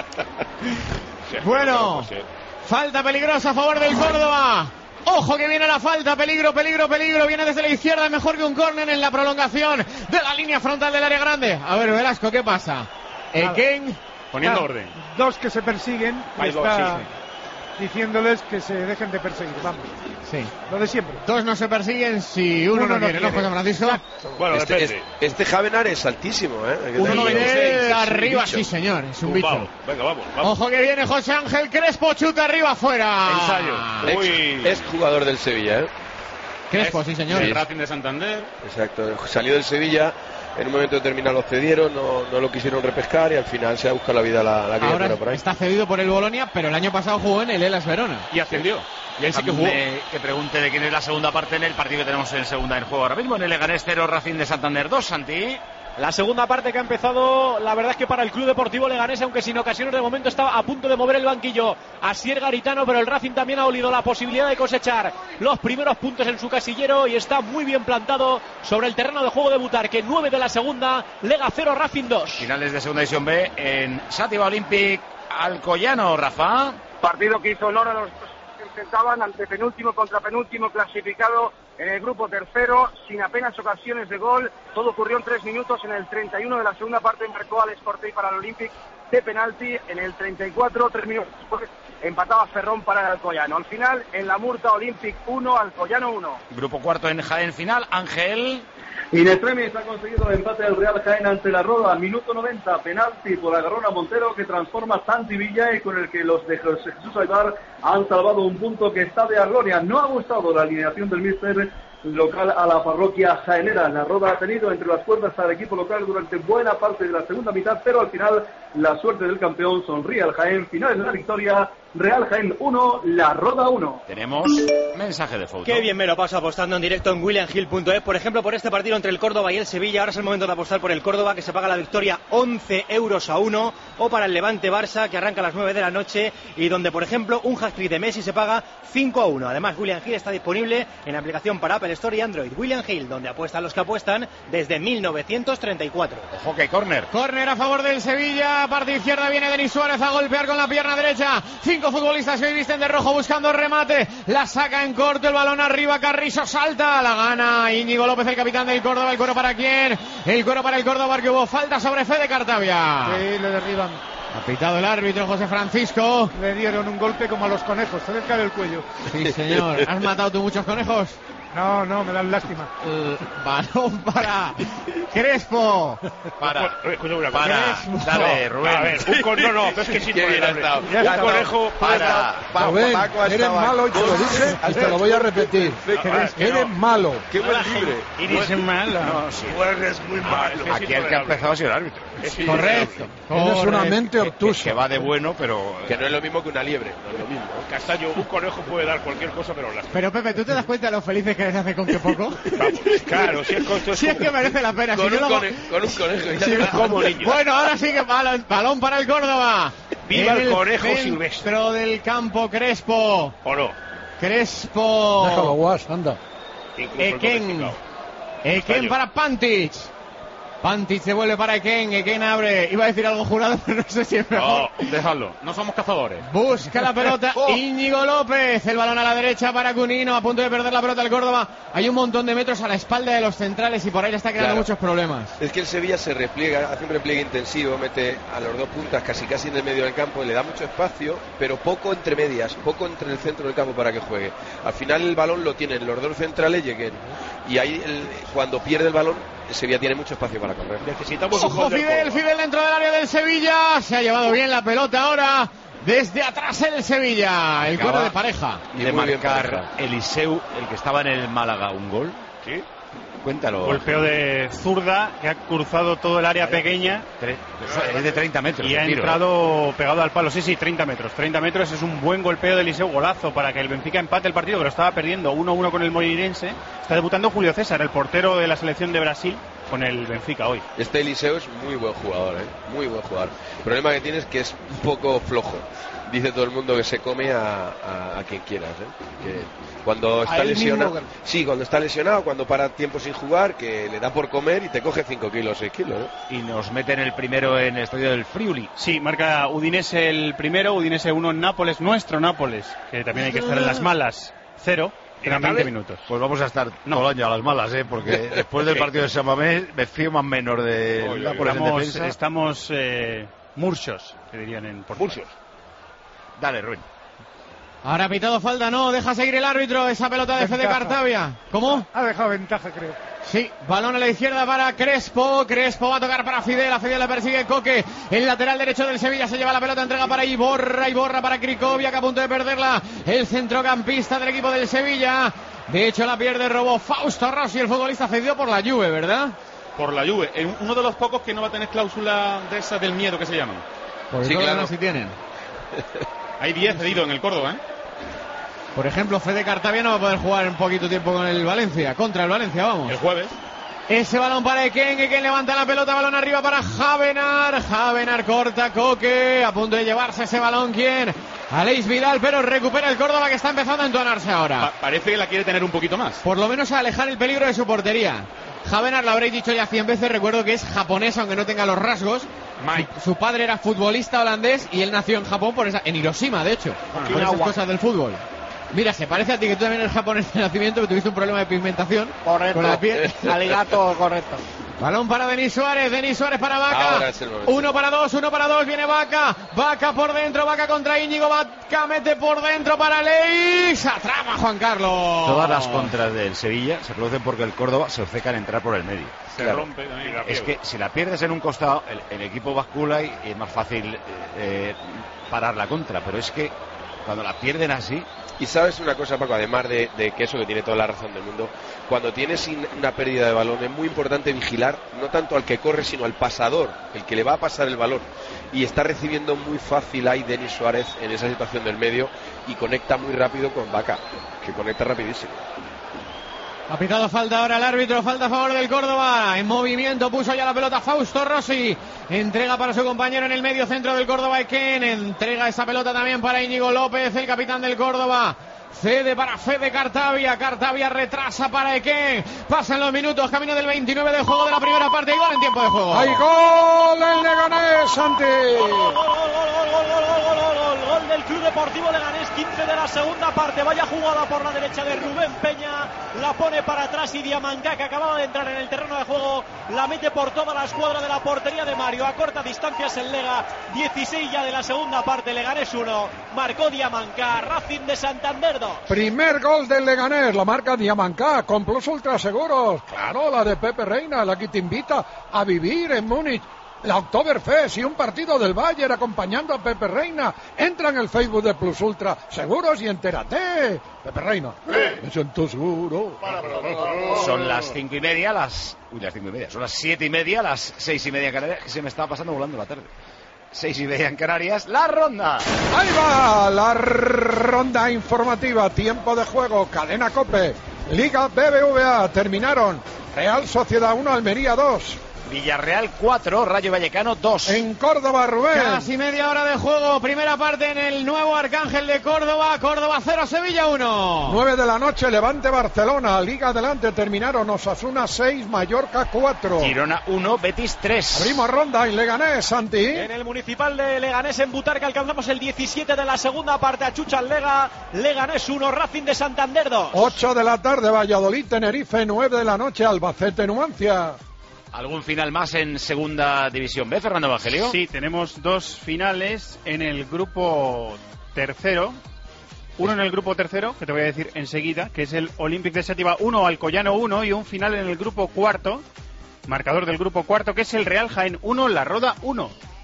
Sí, Bueno, pues sí. falta peligrosa a favor del Córdoba. Ojo que viene la falta, peligro, peligro, peligro. Viene desde la izquierda, mejor que un córner en la prolongación de la línea frontal del área grande. A ver, Velasco, ¿qué pasa? Nada. Eken, Poniendo Claro, orden. Dos que se persiguen y Hay dos, está sí, diciéndoles que se dejen de perseguir. Vamos, sí. lo de siempre. Dos no se persiguen si uno, Uno no no quiere, ¿no, quiere. José Francisco? Bueno, Este, depende. este, este Havenar es altísimo, ¿eh? Hay que Uno tenerlo. noventa y seis, Es un arriba, bicho. sí señor, es un Tumbao. bicho. Venga, vamos, vamos. Ojo que viene José Ángel Crespo, chuta arriba, afuera. Ensayo. Uy. Ex, ex jugador del Sevilla, ¿eh? Crespo, sí señor. El Racing de Santander. Exacto. Salió del Sevilla, en un momento determinado lo cedieron, no, no lo quisieron repescar y al final se ha buscado la vida la, la Ahora criatura por ahí. está cedido por el Bolonia, pero el año pasado jugó en el Hellas Verona. Y ascendió. Y él sí que jugó. Eh, que pregunte de quién es la segunda parte en el partido que tenemos en segunda en juego ahora mismo. En el Leganés cero, Racing de Santander dos, Santi. La segunda parte que ha empezado, la verdad es que para el Club Deportivo Leganés, aunque sin ocasiones de momento estaba a punto de mover el banquillo Asier Garitano, pero el Racing también ha olido la posibilidad de cosechar los primeros puntos en su casillero y está muy bien plantado sobre el terreno de juego de Butarque. nueve de la segunda, Lega cero, Racing dos. Finales de segunda división B en Sátiva Olympic Alcoyano, Rafa. Partido que hizo honor a los dos que enfrentaban ante penúltimo contra penúltimo clasificado en el grupo tercero, sin apenas ocasiones de gol. Todo ocurrió en tres minutos. En el treinta y uno de la segunda parte marcó Alex Cortey para el Olympic de penalti. En el treinta y cuatro, tres minutos después, empataba Ferrón para el Alcoyano. Al final, en la Murta, Olympic uno, Alcoyano uno. Grupo cuarto en Jaén final, Ángel. In extremis ha conseguido el empate del Real Jaén ante la Roda, minuto noventa, penalti por agarrón a Montero que transforma Santi Villa y con el que los de José Jesús Aybar han salvado un punto que está de a gloria. No ha gustado la alineación del míster local a la parroquia jaenera. La Roda ha tenido entre las cuerdas al equipo local durante buena parte de la segunda mitad, pero al final la suerte del campeón sonríe al Jaén. Final de la victoria, Real Jaén uno, La Roda uno. Tenemos mensaje de foto. Qué bien me lo paso apostando en directo en william hill punto es. Por ejemplo, por este partido entre el Córdoba y el Sevilla. Ahora es el momento de apostar por el Córdoba, que se paga la victoria once euros a uno. O para el Levante Barça, que arranca a las nueve de la noche. Y donde, por ejemplo, un hat-trick de Messi se paga cinco a uno. Además, William Hill está disponible en la aplicación para Apple Store y Android. William Hill, donde apuestan los que apuestan desde mil novecientos treinta y cuatro. Ojo que córner. Córner a favor del Sevilla. Parte izquierda viene Denis Suárez a golpear con la pierna derecha. Cinco futbolistas que hoy visten de rojo buscando remate. La saca en corto, el balón arriba. Carrizo salta. La gana Íñigo López, el capitán del Córdoba. ¿El cuero para quién? El cuero para el Córdoba, porque hubo falta sobre Fede Cartavia. Sí, le derriban. Ha pitado el árbitro José Francisco. Le dieron un golpe como a los conejos, cerca del cuello. Sí, señor. ¿Has matado tú muchos conejos? No, no, me dan lástima. Uh, balón para Crespo. Para, para, para. Dale, Rubén. A ver, un con... no, no, pero es que sí, bien estado. un Ya conejo para. Rubén, eres malo y te lo dije y te lo voy a repetir. Eres malo. Qué buen libre. Eres malo. No, sí. Eres muy malo. Aquí el que ha empezado ha sido el árbitro. Sí, correcto. Tienes una mente obtusa. Que va de bueno, pero... Que no es lo mismo que una liebre. No es lo mismo. Castaño, un conejo puede dar cualquier cosa, pero las... Pero Pepe, ¿tú te das cuenta de lo felices que les hace con que poco? Vamos, claro, si es, con... si es que merece la pena. Con, si un, no cone... lo... con un conejo. Sí, como niño. Bueno, ahora sí que balón, balón para el Córdoba. Viva el, el conejo silvestre. Dentro del campo Crespo. ¿O no? Crespo. Déjalo, Guas, anda. Eken. Eken para Pantic. Pantic se vuelve para Eken. Eken abre. Iba a decir algo jurado, pero no sé si es mejor. No, déjalo. No somos cazadores. Busca la pelota oh. Íñigo López. El balón a la derecha para Cunino. A punto de perder la pelota el Córdoba. Hay un montón de metros a la espalda de los centrales y por ahí le está creando claro. muchos problemas. Es que el Sevilla se repliega, hace un repliegue intensivo, mete a los dos puntas casi casi en el medio del campo, le da mucho espacio, pero poco entre medias, poco entre el centro del campo para que juegue. Al final el balón lo tienen los dos centrales y Eken. Y ahí el, cuando pierde el balón, el Sevilla tiene mucho espacio para correr. Necesitamos Ojo, un Fidel, Fidel dentro del área del Sevilla. Se ha llevado bien la pelota ahora. Desde atrás el Sevilla. El cuero de pareja. Y de marcar Eliseu, el que estaba en el Málaga, un gol. Sí. Cuéntalo. Golpeo de zurda que ha cruzado todo el área pequeña. Es de treinta metros. Y ha tiro, entrado ¿eh? pegado al palo. Sí, sí, treinta metros. treinta metros es un buen golpeo de Eliseu, golazo para que el Benfica empate el partido, que lo estaba perdiendo uno uno con el Moreirense. Está debutando Julio César, el portero de la selección de Brasil, con el Benfica hoy. Este Eliseu es muy buen jugador, ¿eh? Muy buen jugador. El problema que tiene es que es un poco flojo. Dice todo el mundo que se come a, a, a quien quieras, ¿eh? Que cuando está lesionado, que... sí, cuando está lesionado, cuando para tiempo sin jugar, que le da por comer y te coge cinco kilos, seis kilos, ¿eh? Y nos meten el primero en el estadio del Friuli. Sí, marca Udinese el primero, Udinese uno, Nápoles, nuestro Nápoles, que también hay que estar en las malas, cero. Quedan veinte minutos. Pues vamos a estar no. todo el año a las malas, ¿eh? Porque después del partido de San Mamés me fío más menos de oye, Nápoles en estamos, defensa. Estamos eh, murchos, que dirían en portugués. Murchos. Dale, Rubén. Ahora ha pitado falta, no, deja seguir el árbitro esa pelota de Fede Cartavia. ¿Cómo? Ha dejado ventaja, creo. Sí, balón a la izquierda para Crespo. Crespo va a tocar para Fidel. A Fidel le persigue Coque. El lateral derecho del Sevilla se lleva la pelota, entrega para Iborra. Iborra para Krikoviak, a punto de perderla. El centrocampista del equipo del Sevilla. De hecho, la pierde, robó Fausto Rossi, el futbolista cedido por la Juve, ¿verdad? Por la Juve. Uno de los pocos que no va a tener cláusula de esas del miedo que se llaman. Por sí, claro. Si tienen. Hay diez cedidos en el Córdoba, ¿eh? Por ejemplo, Fede Cartavia no va a poder jugar en poquito tiempo con el Valencia, contra el Valencia, vamos. El jueves. Ese balón para Eken, Eken levanta la pelota, balón arriba para Javenar, Javenar corta, Coque, a punto de llevarse ese balón, ¿quién? Aleix Vidal, pero recupera el Córdoba que está empezando a entonarse ahora. Pa- parece que la quiere tener un poquito más. Por lo menos a alejar el peligro de su portería. Javenar, lo habréis dicho ya cien veces, recuerdo que es japonés, aunque no tenga los rasgos. Su, su padre era futbolista holandés y él nació en Japón, por esa, en Hiroshima, de hecho, ah, por esas cosas del fútbol. Mira, se parece a ti que tú también eres japonés de nacimiento, pero tuviste un problema de pigmentación. Correcto. Con la piel. Aligato, correcto. Balón para Denis Suárez, Denis Suárez para Vaca. Uno para dos, uno para dos, viene Vaca. Vaca por dentro, Vaca contra Íñigo. Vaca mete por dentro para Leix. Atrapa Juan Carlos. Todas las contras del Sevilla se producen porque el Córdoba se obceca en entrar por el medio. Se claro. rompe también la Es que si la pierdes en un costado, el, el equipo bascula y, y es más fácil eh, parar la contra. Pero es que cuando la pierden así... Y sabes una cosa, Paco, además de, de que eso que tiene toda la razón del mundo, cuando tienes una pérdida de balón es muy importante vigilar no tanto al que corre sino al pasador, el que le va a pasar el balón, y está recibiendo muy fácil ahí Denis Suárez en esa situación del medio y conecta muy rápido con Vaca, que conecta rapidísimo. Ha pitado falta ahora el árbitro, falta a favor del Córdoba. En movimiento puso ya la pelota Fausto Rossi. Entrega para su compañero en el medio centro del Córdoba, Eken. Entrega esa pelota también para Íñigo López, el capitán del Córdoba. Cede para Fede Cartavia. Cartavia retrasa para Eken. Pasan los minutos, camino del veintinueve del juego de la primera parte. Igual en tiempo de juego. ¡Hay gol! ¡El Leganés, Santi! Gol, gol, gol, gol, gol, gol, gol, gol, gol, gol, gol del Club Deportivo Leganés, quince de la segunda parte. Vaya jugada por la derecha de Rubén Peña, la pone para atrás y Diamantá, que acababa de entrar en el terreno de juego, la mete por toda la escuadra de la portería de Mario. A corta distancia es el Lega, dieciséis ya de la segunda parte, Leganés uno, marcó Diamantá, Racing de Santander dos. Primer gol del Leganés, la marca Diamantá, con Plus Ultra Seguros. Claro, la de Pepe Reina, la que te invita a vivir en Múnich. La Oktoberfest y un partido del Bayern acompañando a Pepe Reina. Entra en el Facebook de Plus Ultra Seguros y entérate. Pepe Reina, me siento seguro. Son las cinco y media, las... Uy, las cinco y media. Son las siete y media, las seis y media en Canarias, que se me estaba pasando volando la tarde. Seis y media en Canarias, la ronda. Ahí va, la ronda informativa. Tiempo de juego, Cadena COPE. Liga B B V A, terminaron. Real Sociedad uno, Almería dos. Villarreal cuatro, Rayo Vallecano dos. En Córdoba, Rubén. Casi media hora de juego. Primera parte en el nuevo Arcángel de Córdoba. Córdoba cero, Sevilla uno. nueve de la noche, Levante Barcelona. Liga adelante, terminaron Osasuna seis, Mallorca cuatro. Girona uno, Betis tres. Abrimos ronda en Leganés, Santi. En el Municipal de Leganés, en Butarque, alcanzamos el diecisiete de la segunda parte. Achucha el Lega. Leganés uno, Racing de Santander dos. ocho de la tarde, Valladolid, Tenerife. nueve de la noche, Albacete, Numancia. ¿Algún final más en Segunda División B, Fernando Evangelio? Sí, tenemos dos finales en el grupo tercero. Uno en el grupo tercero, que te voy a decir enseguida, que es el Olympic de Xàtiva uno, Alcoyano uno, y un final en el grupo cuarto, marcador del grupo cuarto, que es el Real Jaén uno, La Roda uno.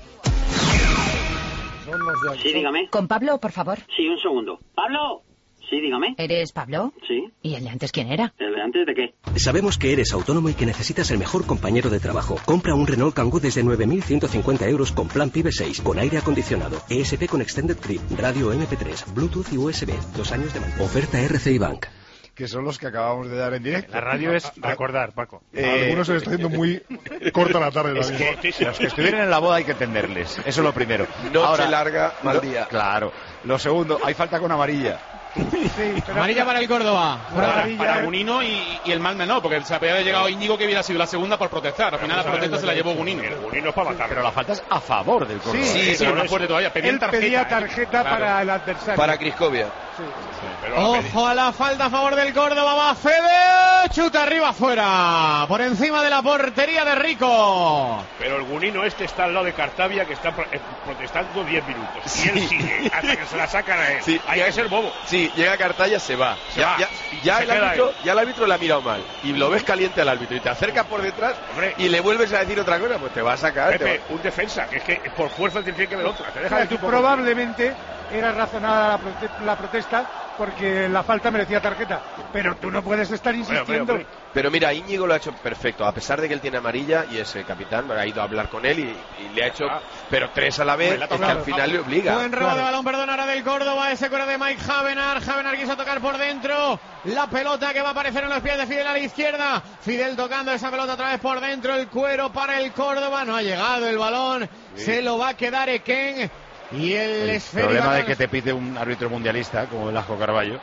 Sí, dígame. ¿Con Pablo, por favor? Sí, un segundo. ¡Pablo! Sí, dígame. ¿Eres Pablo? Sí. ¿Y el de antes quién era? ¿El de antes de qué? Sabemos que eres autónomo y que necesitas el mejor compañero de trabajo. Compra un Renault Kangoo desde nueve mil ciento cincuenta euros con plan PIB seis, con aire acondicionado, E S P con Extended Grip, radio eme pe tres, Bluetooth y U S B, dos años de mantenimiento. Oferta R C I Bank. Que son los que acabamos de dar en directo. La radio es recordar, Paco. Eh, a algunos se les está haciendo muy corta la tarde. Es que los que estuvieron en la boda hay que entenderles. Eso es lo primero. Noche Ahora, larga, mal lo, día. Claro. Lo segundo, hay falta con amarilla. Sí, amarilla para el Córdoba. Para, para Gunino y, y el mal menor, porque se había llegado Íñigo, que hubiera sido la segunda por protestar. Al final la protesta se la llevó Gunino. El Gunino es para matar. Pero la falta es a favor del Córdoba. Sí, sí, sí, más fuerte todavía. Él tarjeta, pedía tarjeta ¿eh? para Claro. el adversario. Para Criscovia. Sí. Sí, pero Ojo a la falta a favor del Córdoba. Va Fede. Chuta arriba afuera. Por encima de la portería de Rico. Pero el Gunino este está al lado de Cartavia, que está pro- eh, protestando diez minutos. Y él sigue hasta que se la sacan a él. Sí, Hay que ser bobo. Sí, llega Cartaya, se va. Se ya, va. ya, ya Se el queda árbitro, él. ya el árbitro le ha mirado mal. Y lo ves caliente al árbitro. Y te acercas por detrás Hombre. y le vuelves a decir otra cosa. Pues te va a sacar. te Pepe, va- un defensa, que es que por fuerza te tiene que ver otra. Te deja O sea, de que tipo probablemente era razonada la, prote- la protesta porque la falta merecía tarjeta. Pero tú no puedes estar insistiendo. hombre. Pero mira, Íñigo lo ha hecho perfecto. A pesar de que él tiene amarilla y es el capitán, ha ido a hablar con él y, y le ha hecho. Pero tres a la vez, es que al final le obliga. Buen robo de balón, perdón, ahora del Córdoba. Ese cuero de Mike Javenar. Javenar quiso tocar por dentro. La pelota que va a aparecer en los pies de Fidel a la izquierda. Fidel tocando esa pelota otra vez por dentro. El cuero para el Córdoba. No ha llegado el balón. Sí. Se lo va a quedar Eken. Y el, El esférico. problema de que te pide un árbitro mundialista como Velasco Carballo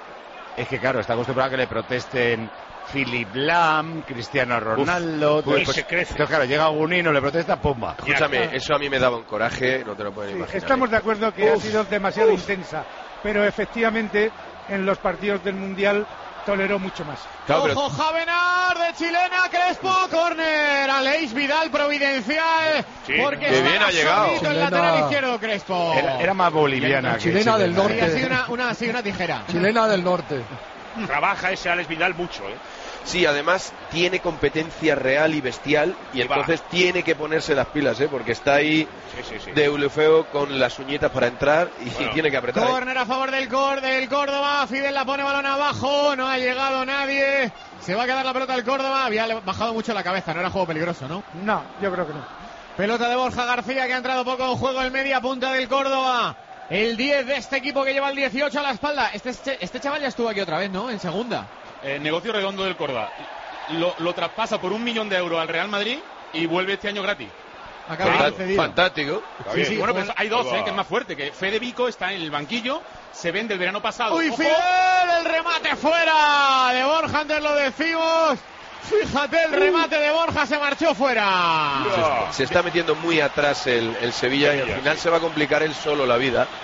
es que, claro, está acostumbrado a que le protesten Philip Lam, Cristiano Ronaldo. Uf, pues, entonces, se crece. entonces, claro, llega Gunino, le protesta, ¡pumba! Escúchame, eso a mí me daba un coraje, no te lo puedes imaginar. Estamos de acuerdo que Uf, ha sido demasiado uf. intensa. Pero efectivamente, en los partidos del Mundial toleró mucho más. Claro, pero- Ojo, Javenar de chilena, Crespo, córner. Aleix Vidal, providencial. Sí, porque qué está bien ha llegado. solito el Chilena. lateral izquierdo, Crespo. Era, era más boliviana que Chilena del norte. Sí, así una, una, así una tijera. Chilena del norte. Trabaja ese Alex Vidal mucho, ¿eh? Sí, además tiene competencia real y bestial y entonces tiene que ponerse las pilas, ¿eh? Porque está ahí Sí, sí, sí. de Eulefeo con las uñitas para entrar y Bueno. tiene que apretar. ¿eh? Córner a favor del, cor, del Córdoba. Fidel la pone balón abajo. No ha llegado nadie. Se va a quedar la pelota del Córdoba. Había le- bajado mucho la cabeza. No era juego peligroso, ¿no? No, yo creo que no. Pelota de Borja García, que ha entrado poco en juego en media punta del Córdoba. El diez de este equipo que lleva el dieciocho a la espalda. Este, este, este chaval ya estuvo aquí otra vez, ¿no? En segunda. Eh, negocio redondo del Córdoba. Lo, lo traspasa por un millón de euros al Real Madrid y vuelve este año gratis. Acaba Fanta- de cedido. Fantástico. Sí, sí, bueno, pues hay dos, Ahí va. eh, que es más fuerte. Que Fede Vico está en el banquillo, se vende el verano pasado. ¡Uy, Ojo. Fidel! El remate fuera de Borja, antes lo decimos. Fíjate, el remate de Borja se marchó fuera. Se, se está metiendo muy atrás el, el Sevilla y al final se va a complicar él solo la vida.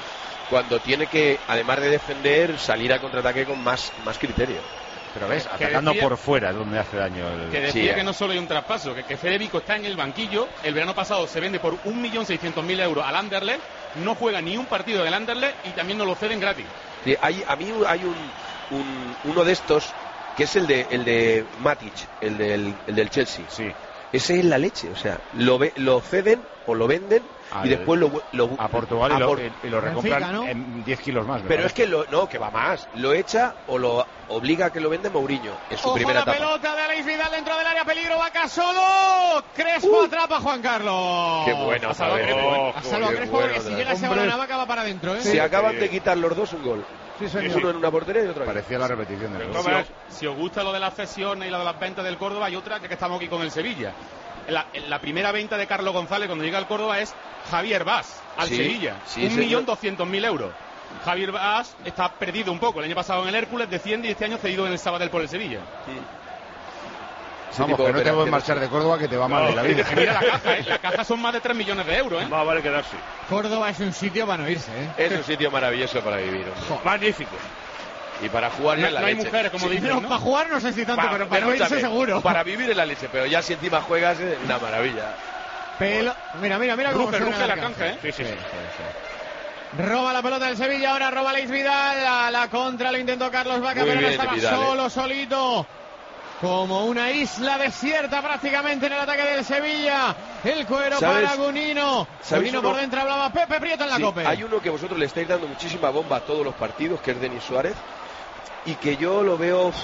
cuando tiene que, además de defender, salir a contraataque con más, más criterio. Pero ves, Que atacando decía- por fuera es donde hace daño el... Que decía Sí, que eh. no solo hay un traspaso, que, que Fede Vico está en el banquillo. El verano pasado se vende por un millón seiscientos mil euros al Anderlecht, no juega ni un partido del Anderlecht y también nos lo ceden gratis. Sí, hay, a mí hay un, un- uno de estos que es el de el de Matic, el del, el del Chelsea. Sí. Ese es la leche, o sea, lo, ve, lo ceden o lo venden Al- y después lo, lo a Portugal y a lo, Por- y lo recompran en diez kilos más. me Pero es parece. que lo, no, que va más. Lo echa o lo obliga a que lo vende Mourinho en su Ojo primera la etapa. pelota de Alex Vidal dentro del área, peligro, Vaca solo. Crespo atrapa a Juan Carlos. Qué bueno, Ha salvado a Javier, Crespo, ojo, ¿eh? Ha salvado a qué Crespo bueno, porque si otra llega vez. ese balón a Vaca va para adentro, ¿eh? Se acaban de quitar los dos un gol. Sí, señor. Uno en una portería y otro aquí. Parecía la repetición de Si los os, si os gusta lo de las cesiones y lo de las ventas del Córdoba, hay otra que estamos aquí con el Sevilla. La, la primera venta de Carlos González cuando llega al Córdoba es Javier Vaz al Sí, Sevilla. sí, un señor. millón doscientos mil euros. Javier Vaz está perdido un poco. El año pasado en el Hércules desciende y este año cedido en el Sabadell por el Sevilla. Ese Vamos, tipo que de no te puedes operaciones. marchar de Córdoba, que te va mal No, en la vida. que mira la caja, ¿eh? La caja son más de tres millones de euros, ¿eh? Más vale quedarse. Córdoba es un sitio para no irse, ¿eh? Es un sitio maravilloso para vivir, hombre. Magnífico. Y para jugar No, en la no hay leche. mujeres, como Sí. dicen, No, ¿no? para jugar no sé si tanto, Pa- pero para no irse escúchame, seguro. Para vivir en la leche, pero ya si encima juegas es una maravilla. Pelo... Mira, mira, mira cómo Ruge, suena ruge el la alcance. canja, ¿eh? Sí, sí, sí. Roba la pelota del Sevilla, ahora roba Alex Vidal, la, la contra lo intentó Carlos Vaca, Muy pero no bien, estaba Vidal, solo, eh. solito. Como una isla desierta prácticamente en el ataque del Sevilla. El cuero ¿Sabes? para Gunino. ¿Sabéis Gunino uno? por dentro hablaba Pepe Prieto en la Sí, cope. hay uno que vosotros le estáis dando muchísima bomba a todos los partidos, que es Denis Suárez, y que yo lo veo... uf,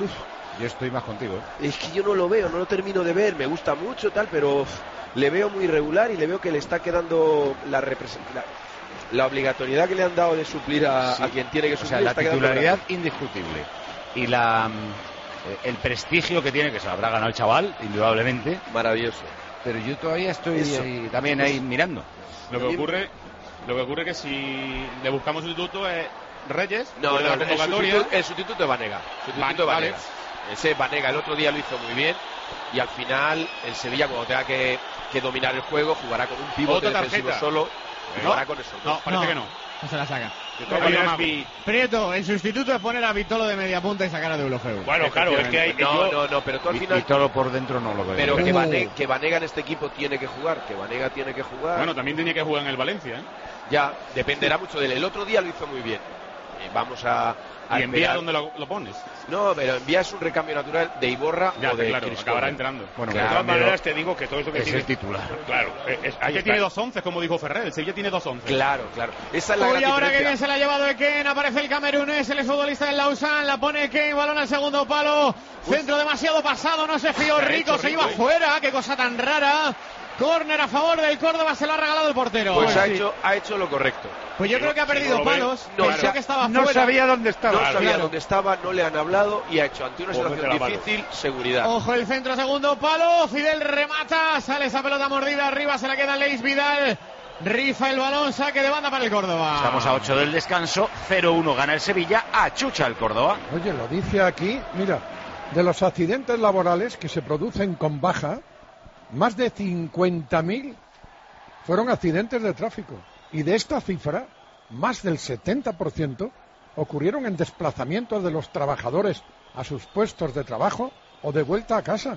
Yo estoy más contigo, ¿eh? es que yo no lo veo, no lo termino de ver, me gusta mucho tal, pero uf, le veo muy irregular y le veo que le está quedando la, represen- la, la obligatoriedad que le han dado de suplir a, Sí. a quien tiene que O suplir. sea, la está quedando titularidad grande. indiscutible. Y la mm, eh, el prestigio que tiene, que se lo habrá ganado el chaval, indudablemente. Maravilloso. Pero yo todavía estoy Eso. ahí- también ahí mirando. Lo que ocurre, lo que ocurre es que si le buscamos sustituto es Reyes, No, por no, la no, el convocatoria. sustituto, el sustituto es Vanega. Sustituto Vale, Vanega. Ese Vanega el otro día lo hizo muy bien y al final el Sevilla cuando tenga que, que dominar el juego jugará con un pivote Otra defensivo tarjeta. solo y ¿No? jugará con eso. No, parece No. que no. No se la saca. De todas maneras, mi- Prieto, el sustituto es poner a Vitolo de media punta y sacar a Deulofeu. Bueno, claro, es que hay... No, yo- no, no, pero tú al Y, final... y todo por dentro no lo veo. Pero que, Uh. Vanega, que Vanega en este equipo tiene que jugar, que Vanega tiene que jugar. Bueno, también tenía que jugar en el Valencia, ¿eh? Ya, dependerá mucho de él. El otro día lo hizo muy bien. Eh, vamos a, a Y envía esperar. donde lo, lo pones. No, pero envía es un recambio natural de Iborra Ya, o de claro, Cristóbal. acabará entrando. Bueno, de pero todas también maneras te digo que todo esto que es tiene... el titular. Claro, es, es- ahí Es que está. tiene dos once, como dijo Ferrer. El Sevilla tiene dos once. Claro, claro. Esa es la Uy, gran ahora que diferencia. bien se la ha llevado Eken, aparece el camerunés, el futbolista del Lausanne, la pone Eken, balón al segundo palo, centro demasiado pasado, no se fió Se ha Rico, hecho se Rico, iba ¿eh? fuera, qué cosa tan rara. Córner a favor del Córdoba, se lo ha regalado el portero. Pues Bueno, ha sí. hecho, ha hecho lo correcto. Pues yo Si creo no- que ha si perdido no lo ve, palos, no, pensó ya- que estaba No fuera. sabía dónde estaba. No sabía claro. dónde estaba, no le han hablado y ha hecho ante una Pues situación mete la mano. difícil, seguridad. Ojo el centro, segundo palo, Fidel remata, sale esa pelota mordida arriba, se la queda Leis Vidal, rifa el balón, saque de banda para el Córdoba. Estamos a ocho del descanso, cero uno gana el Sevilla, achucha el Córdoba. Oye, lo dice aquí, mira, de los accidentes laborales que se producen con baja, más de cincuenta mil fueron accidentes de tráfico. Y de esta cifra, más del setenta por ciento ocurrieron en desplazamientos de los trabajadores a sus puestos de trabajo o de vuelta a casa.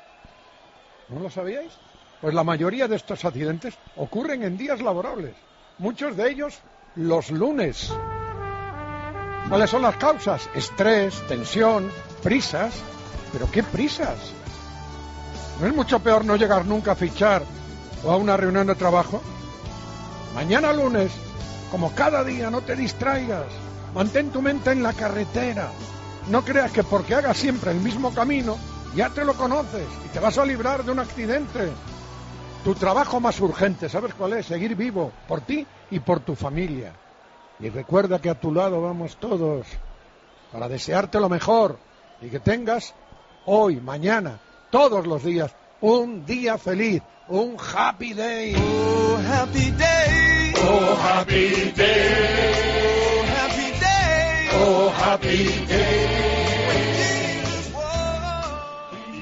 ¿No lo sabíais? Pues la mayoría de estos accidentes ocurren en días laborables, muchos de ellos los lunes. ¿Cuáles son las causas? Estrés, tensión, prisas. ¿Pero qué prisas? ¿No es mucho peor no llegar nunca a fichar o a una reunión de trabajo? Mañana lunes, como cada día, no te distraigas. Mantén tu mente en la carretera. No creas que porque hagas siempre el mismo camino, ya te lo conoces y te vas a librar de un accidente. Tu trabajo más urgente, ¿sabes cuál es? Seguir vivo, por ti y por tu familia. Y recuerda que a tu lado vamos todos para desearte lo mejor y que tengas hoy, mañana, todos los días, un día feliz, un happy day. Oh, happy day. Oh, happy day. Oh, happy day. Oh, happy day.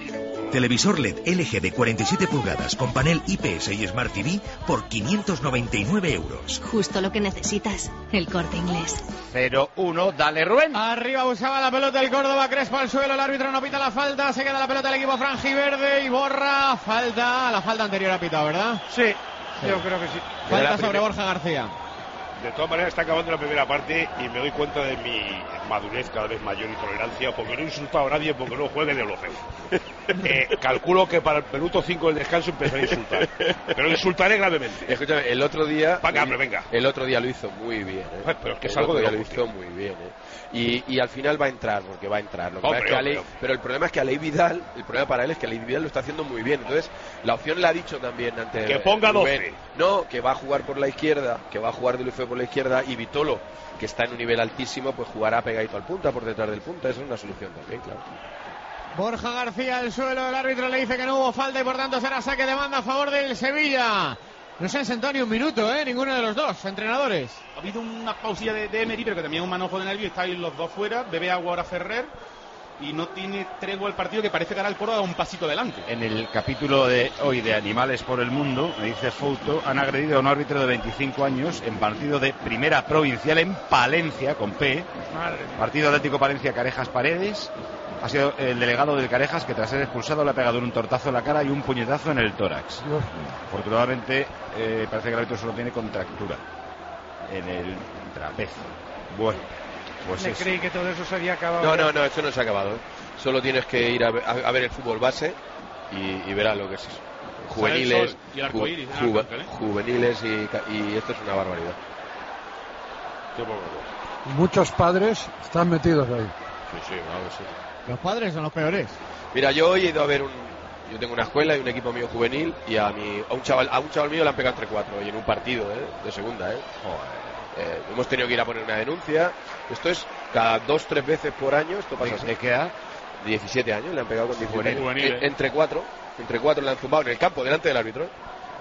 Televisor L E D L G de cuarenta y siete pulgadas con panel I P S y Smart T V por quinientos noventa y nueve euros. Justo lo que necesitas. El Corte Inglés. cero uno, dale Rubén. Arriba buscaba la pelota el Córdoba, Crespo al suelo, el árbitro no pita la falta, se queda la pelota el equipo franjiverde y borra falta, la falta anterior ha pitado, ¿verdad? Sí, sí. Yo creo que sí. Falta sobre Borja García. De todas maneras está acabando la primera parte y me doy cuenta de mi madurez cada vez mayor y tolerancia, porque no he insultado a nadie porque no juegue de lo feo. Eh, calculo que para el minuto cinco del descanso empezaré a insultar, pero insultaré gravemente. Escúchame, el otro día venga, hombre, venga. El otro día lo hizo muy bien, ¿eh? Pero es que es el algo otro de día locos, lo hizo muy bien, ¿eh? Y, y al final va a entrar, porque va a entrar. Lo que Hombre, pasa es que hombre, Alei- hombre. pero el problema es que Alei Vidal, el problema para él es que Alei Vidal lo está haciendo muy bien. Entonces, la opción le ha dicho también ante Que ponga Rubén, doce. no, que va a jugar por la izquierda, que va a jugar de Luis por la izquierda, y Vitolo, que está en un nivel altísimo, pues jugará pegadito al punta, por detrás del punta. Esa es una solución también, claro. Borja García al suelo, el árbitro le dice que no hubo falta y por tanto será saque de banda a favor del Sevilla. No se han sentado ni un minuto, ¿eh? Ninguno de los dos entrenadores. Ha habido una pausilla de, de Emery, pero que también un manojo de nervio. Estáis los dos fuera, bebe agua ahora Ferrer. Y no tiene tregua el partido, que parece que hará el Córdoba un pasito adelante. En el capítulo de hoy de Animales por el Mundo, me dice Fouto, han agredido a un árbitro de veinticinco años en partido de primera provincial en Palencia, con P. Madre Partido Atlético Palencia Carejas Paredes. Ha sido el delegado del Carejas que tras ser expulsado le ha pegado un tortazo en la cara y un puñetazo en el tórax. Afortunadamente eh, parece que el árbitro solo tiene contractura en el trapecio. Bueno, pues Me es... creí que todo eso se había acabado. No, ya. no, no, esto no se ha acabado, ¿eh? Solo tienes que ir a ver, a, a ver el fútbol base y, y verás lo que es eso. Juveniles, y el arco ju- iris, ju- ¿eh? juveniles y, ca- y esto es una barbaridad. Qué poco. Muchos padres están metidos ahí. Sí, sí, claro, sí. Los padres son los peores. Mira, yo hoy he ido a ver un... Yo tengo una escuela y un equipo mío juvenil y a mi a un chaval a un chaval mío le han pegado entre cuatro y en un partido, ¿eh? De segunda, ¿eh? Eh, hemos tenido que ir a poner una denuncia. Esto es cada dos, tres veces por año. Esto pasa ¿De, así. de qué edad? diecisiete años le han pegado con diecisiete años. Juvenil, Eh, ¿eh? Entre cuatro. Entre cuatro le han zumbado en el campo, delante del árbitro. ¿eh?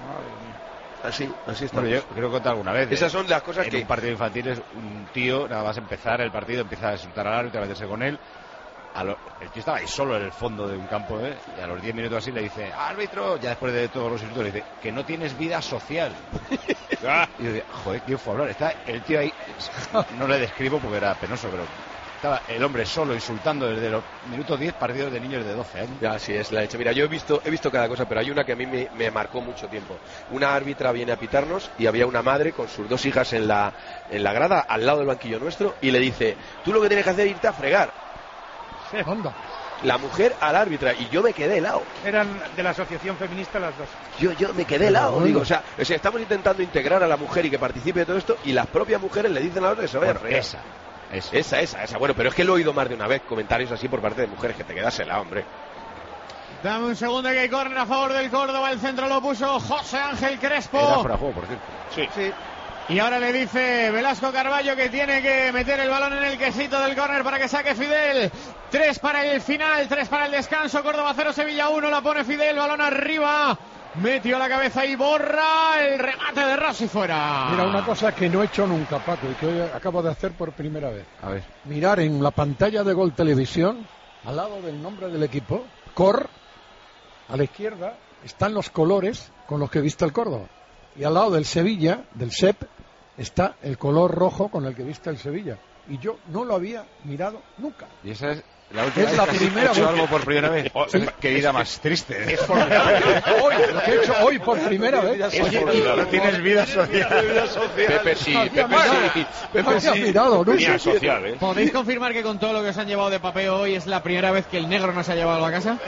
Así, así está. Bueno, yo creo que conté alguna vez. Esas eh, son las cosas en que... un partido infantil es un tío, nada más empezar el partido, empieza a insultar al árbitro, a meterse con él. A lo- el tío estaba ahí solo en el fondo de un campo, ¿eh? Y a los diez minutos así le dice, árbitro, ya después de todos los insultos, le dice, que no tienes vida social. Y yo decía, joder, ¿quién fue a hablar? Está el tío ahí, no le describo porque era penoso, pero estaba el hombre solo insultando desde los minutos diez partidos de niños de doce años. Ya, sí, es la hecha. Mira, yo he visto, he visto cada cosa, pero hay una que a mí me, me marcó mucho tiempo. Una árbitra viene a pitarnos y había una madre con sus dos hijas en la, en la grada, al lado del banquillo nuestro, y le dice, tú lo que tienes que hacer es irte a fregar. Anda. La mujer al árbitra, y yo me quedé helado. Eran de la asociación feminista las dos. Yo, yo me quedé helado. Digo, o sea, o sea, estamos intentando integrar a la mujer y que participe de todo esto, y las propias mujeres le dicen a la otra que se vaya a Por fregar. esa, esa. Esa, esa, esa. Bueno, pero es que lo he oído más de una vez, comentarios así por parte de mujeres, que te quedas helado, hombre. Dame un segundo que hay córner a favor del Córdoba. El centro lo puso José Ángel Crespo. Era fuera de juego, por cierto. Sí. Sí. Y ahora le dice Velasco Carballo que tiene que meter el balón en el quesito del córner para que saque Fidel. Tres para el final, tres para el descanso. Córdoba cero, Sevilla uno. La pone Fidel, balón arriba. Metió la cabeza y borra el remate de Rossi fuera. Mira, una cosa que no he hecho nunca, Paco, y que hoy acabo de hacer por primera vez. A ver. Mirar en la pantalla de Gol Televisión, al lado del nombre del equipo, Cor, a la izquierda, están los colores con los que viste el Córdoba. Y al lado del Sevilla, del S E P, está el color rojo con el que viste el Sevilla. Y yo no lo había mirado nunca. Y esa es la última Es vez la que has primera hecho vez. algo por primera vez. Sí. Qué vida más triste. Es formidable. Hoy, lo que he hecho hoy por primera vez. Oye, y no tienes vida social. Pepe sí, No había Pepe mirado. sí. No Pepe había sí. mirado, no Ni sé. asocial, ¿eh? ¿Podéis confirmar que con todo lo que os han llevado de papeo hoy es la primera vez que el negro no se ha llevado a la casa?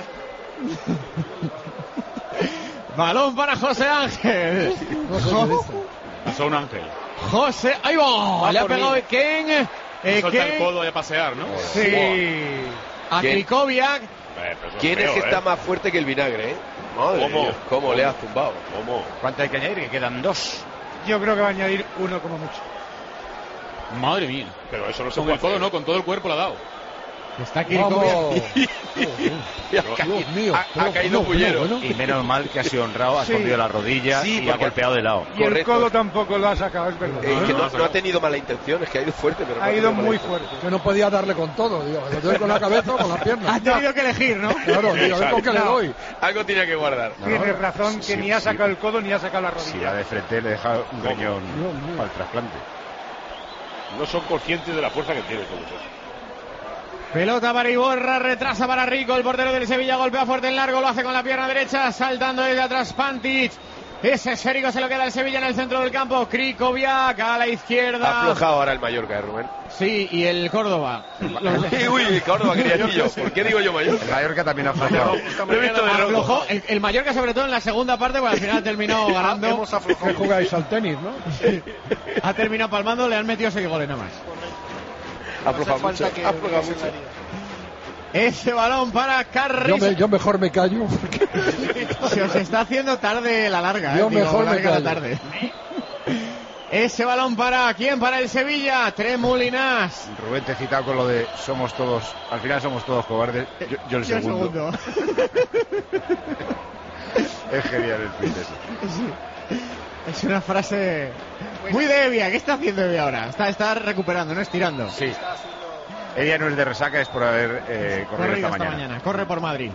Balón para José Ángel. Pasó un ángel. José, ahí va. Va Le ha por pegado mí. Ken. Eh, Suelta el Ken. codo y a pasear, ¿no? Sí. A ¿Quién? Krikoviak. Eh, pero eso ¿Quién es feo, que está eh? más fuerte que el vinagre, eh? Madre ¿Cómo? mía, ¿Cómo le ha zumbado? ¿Cómo? ¿Cuánto hay que añadir? Que quedan dos. Yo creo que va a añadir uno como mucho. Madre mía. Pero eso no se Con puede el codo hacer. no, con todo el cuerpo la ha dado. Está Kirkovia. Dios mío. Ha, ha caído Pullero. Bueno, bueno. Y menos mal que ha sido honrado, ha Sí. escondido la rodilla Sí, y ha porque- golpeado de lado. Y el Correcto. codo tampoco lo ha sacado, es verdad. Eh, que no, no ha tenido mala intención, es que ha ido fuerte, pero no Ha ido tenido mala muy intención. fuerte. Que no podía darle con todo, digo, ¿le doy con la cabeza o con las piernas? Ha tenido que elegir, ¿no? Claro, digo, a ver con qué le No. doy. Algo tenía que guardar. Tienes razón, que sí, ni ha sí. sacado el codo ni ha sacado la Si rodilla. va de frente le deja un riñón para el trasplante. No son conscientes de la fuerza que tiene todos esos. Pelota para Iborra, retrasa para Rico, el portero del Sevilla golpea fuerte en largo, lo hace con la pierna derecha, saltando desde atrás Pantic. Ese esférico se lo queda el Sevilla en el centro del campo. Krikoviak a la Ha izquierda. aflojado ahora el Mallorca, ¿eh, Rubén? Sí, y el Córdoba. Uy, uy, Córdoba quería decir yo. ¿Por qué digo yo Mallorca? El Mallorca también ha fallado. Lo he visto de rojo. Aflojó el, el Mallorca, sobre todo en la segunda parte, porque al final terminó ganando. Hemos aflojado. Que jugáis al tenis, ¿no? Ha terminado palmando, le han metido seis goles nada más. Ha aflojado mucho. Ha aflojado mucho. Ese balón para Yo, Carrizo. me- yo mejor me callo. Se os está haciendo tarde la larga. Yo eh, digo, mejor me larga la callo. tarde. Ese balón para ¿quién? Para el Sevilla. Tremolinás. Rubén te he citado con lo de somos todos, al final somos todos cobardes. Yo, yo el Yo el segundo. segundo. Es genial el tweet ese. Es una frase muy de Evia. ¿Qué está haciendo Evia ahora? Está, está recuperando, no estirando. Sí. Ella no es de resaca, es por haber eh, corrido Corrido esta esta mañana. mañana. Corre por Madrid.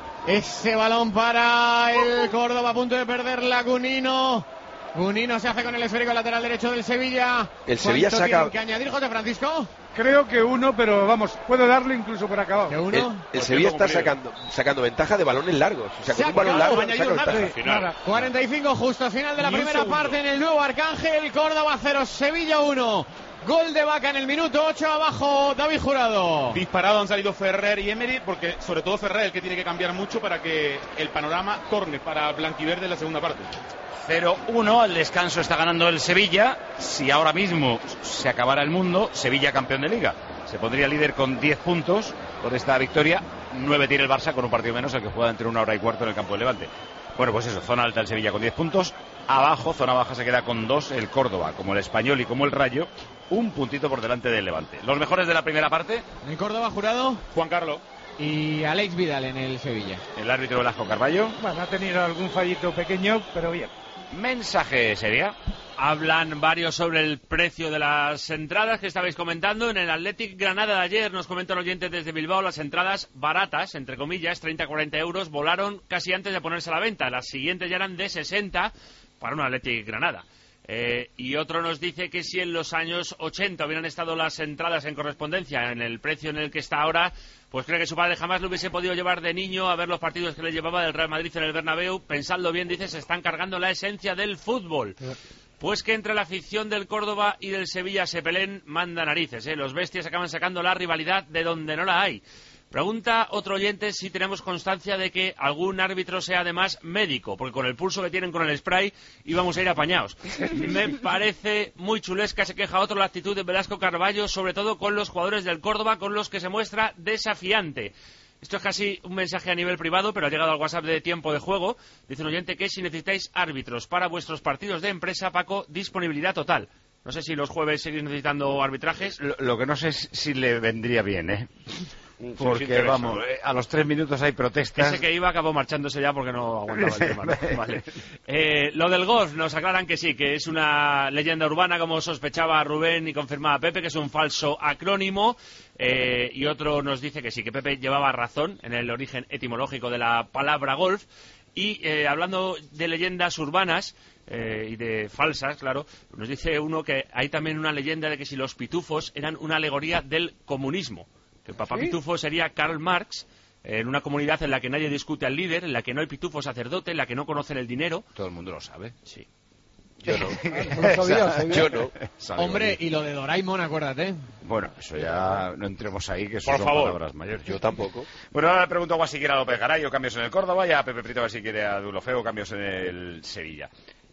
Ese balón para el Córdoba, a punto de perder Lagunino. Gunino se hace con el esférico lateral derecho del Sevilla. El Sevilla ¿Cuánto saca- tienen que añadir, José Francisco? Creo que uno, pero vamos, puedo darle incluso por acabado. ¿Que El, uno? el Sevilla está sacando, sacando ventaja de balones largos. O sea, Se con ha un balón acabado, largo añadido saca nada. ventaja. Final. cuarenta y cinco justo, final de la Ni un primera segundo. parte en el nuevo Arcángel. Córdoba cero, Sevilla uno. Gol de Vaca en el minuto ocho, abajo David Jurado. Disparado han salido Ferrer y Emery, porque sobre todo Ferrer el que tiene que cambiar mucho para que el panorama torne para Blanquiverde en la segunda parte. cero uno, al descanso está ganando el Sevilla. Si ahora mismo se acabara el mundo, Sevilla campeón de Liga. Se pondría líder con diez puntos por esta victoria. nueve tiene el Barça con un partido menos, el que juega entre una hora y cuarto en el campo de Levante. Bueno, pues eso, zona alta el Sevilla con diez puntos. Abajo, zona baja, se queda con dos el Córdoba, como el Español y como el Rayo. Un puntito por delante del Levante. Los mejores de la primera parte, En Córdoba, Jurado. Juan Carlos. Y Alex Vidal en el Sevilla. el árbitro Velasco Carballo. Bueno, ha tenido algún fallito pequeño, pero bien. Mensaje sería. Hablan varios sobre el precio de las entradas que estabais comentando. En el Athletic Granada de ayer, nos comenta un oyente desde Bilbao, las entradas baratas, entre comillas, treinta a cuarenta euros, volaron casi antes de ponerse a la venta. Las siguientes ya eran de sesenta para un Athletic Granada. Eh, y otro nos dice que si en los años ochenta hubieran estado las entradas en correspondencia en el precio en el que está ahora, pues cree que su padre jamás lo hubiese podido llevar de niño a ver los partidos que le llevaba del Real Madrid en el Bernabéu. Pensadlo bien, dice, se están cargando la esencia del fútbol. Pues que entre la afición del Córdoba y del Sevilla se peleen, manda narices, ¿eh? Los bestias acaban sacando la rivalidad de donde no la hay. Pregunta otro oyente si tenemos constancia de que algún árbitro sea además médico, porque con el pulso que tienen con el spray íbamos a ir apañados. Me parece muy chulesca, se queja otro, la actitud de Velasco Carballo, sobre todo con los jugadores del Córdoba, con los que se muestra desafiante. Esto es casi un mensaje a nivel privado, pero ha llegado al WhatsApp de Tiempo de Juego. Dice un oyente que si necesitáis árbitros para vuestros partidos de empresa, Paco, disponibilidad total. No sé si los jueves seguís necesitando arbitrajes. Lo, lo que no sé es si le vendría bien, ¿eh? Sí, Porque, sí, interesa, vamos, ¿no? eh, a los tres minutos hay protestas. Ese que iba acabó marchándose ya porque no aguantaba el tema, ¿no? Vale. Eh, lo del golf, nos aclaran que sí, que es una leyenda urbana, como sospechaba Rubén y confirmaba Pepe, que es un falso acrónimo. Eh, y otro nos dice que sí, que Pepe llevaba razón en el origen etimológico de la palabra golf. Y eh, hablando de leyendas urbanas eh, y de falsas, claro, nos dice uno que hay también una leyenda de que si los pitufos eran una alegoría del comunismo. Que el papá ¿Sí? pitufo sería Karl Marx, eh, en una comunidad en la que nadie discute al líder, en la que no hay pitufo sacerdote, en la que no conocen el dinero. Todo el mundo lo sabe. Sí. Yo no. No lo sabía, sabía. Yo no. Sabe Hombre, bonito. y lo de Doraemon, acuérdate. Bueno, eso ya no entremos ahí, que eso Por son favor. palabras mayores. Yo tampoco. Bueno, ahora le pregunto a Guasi quiere a López Garay o cambios en el Córdoba y a Pepe Prieto a ver si quiere a Dulofeo o cambios en el Sevilla.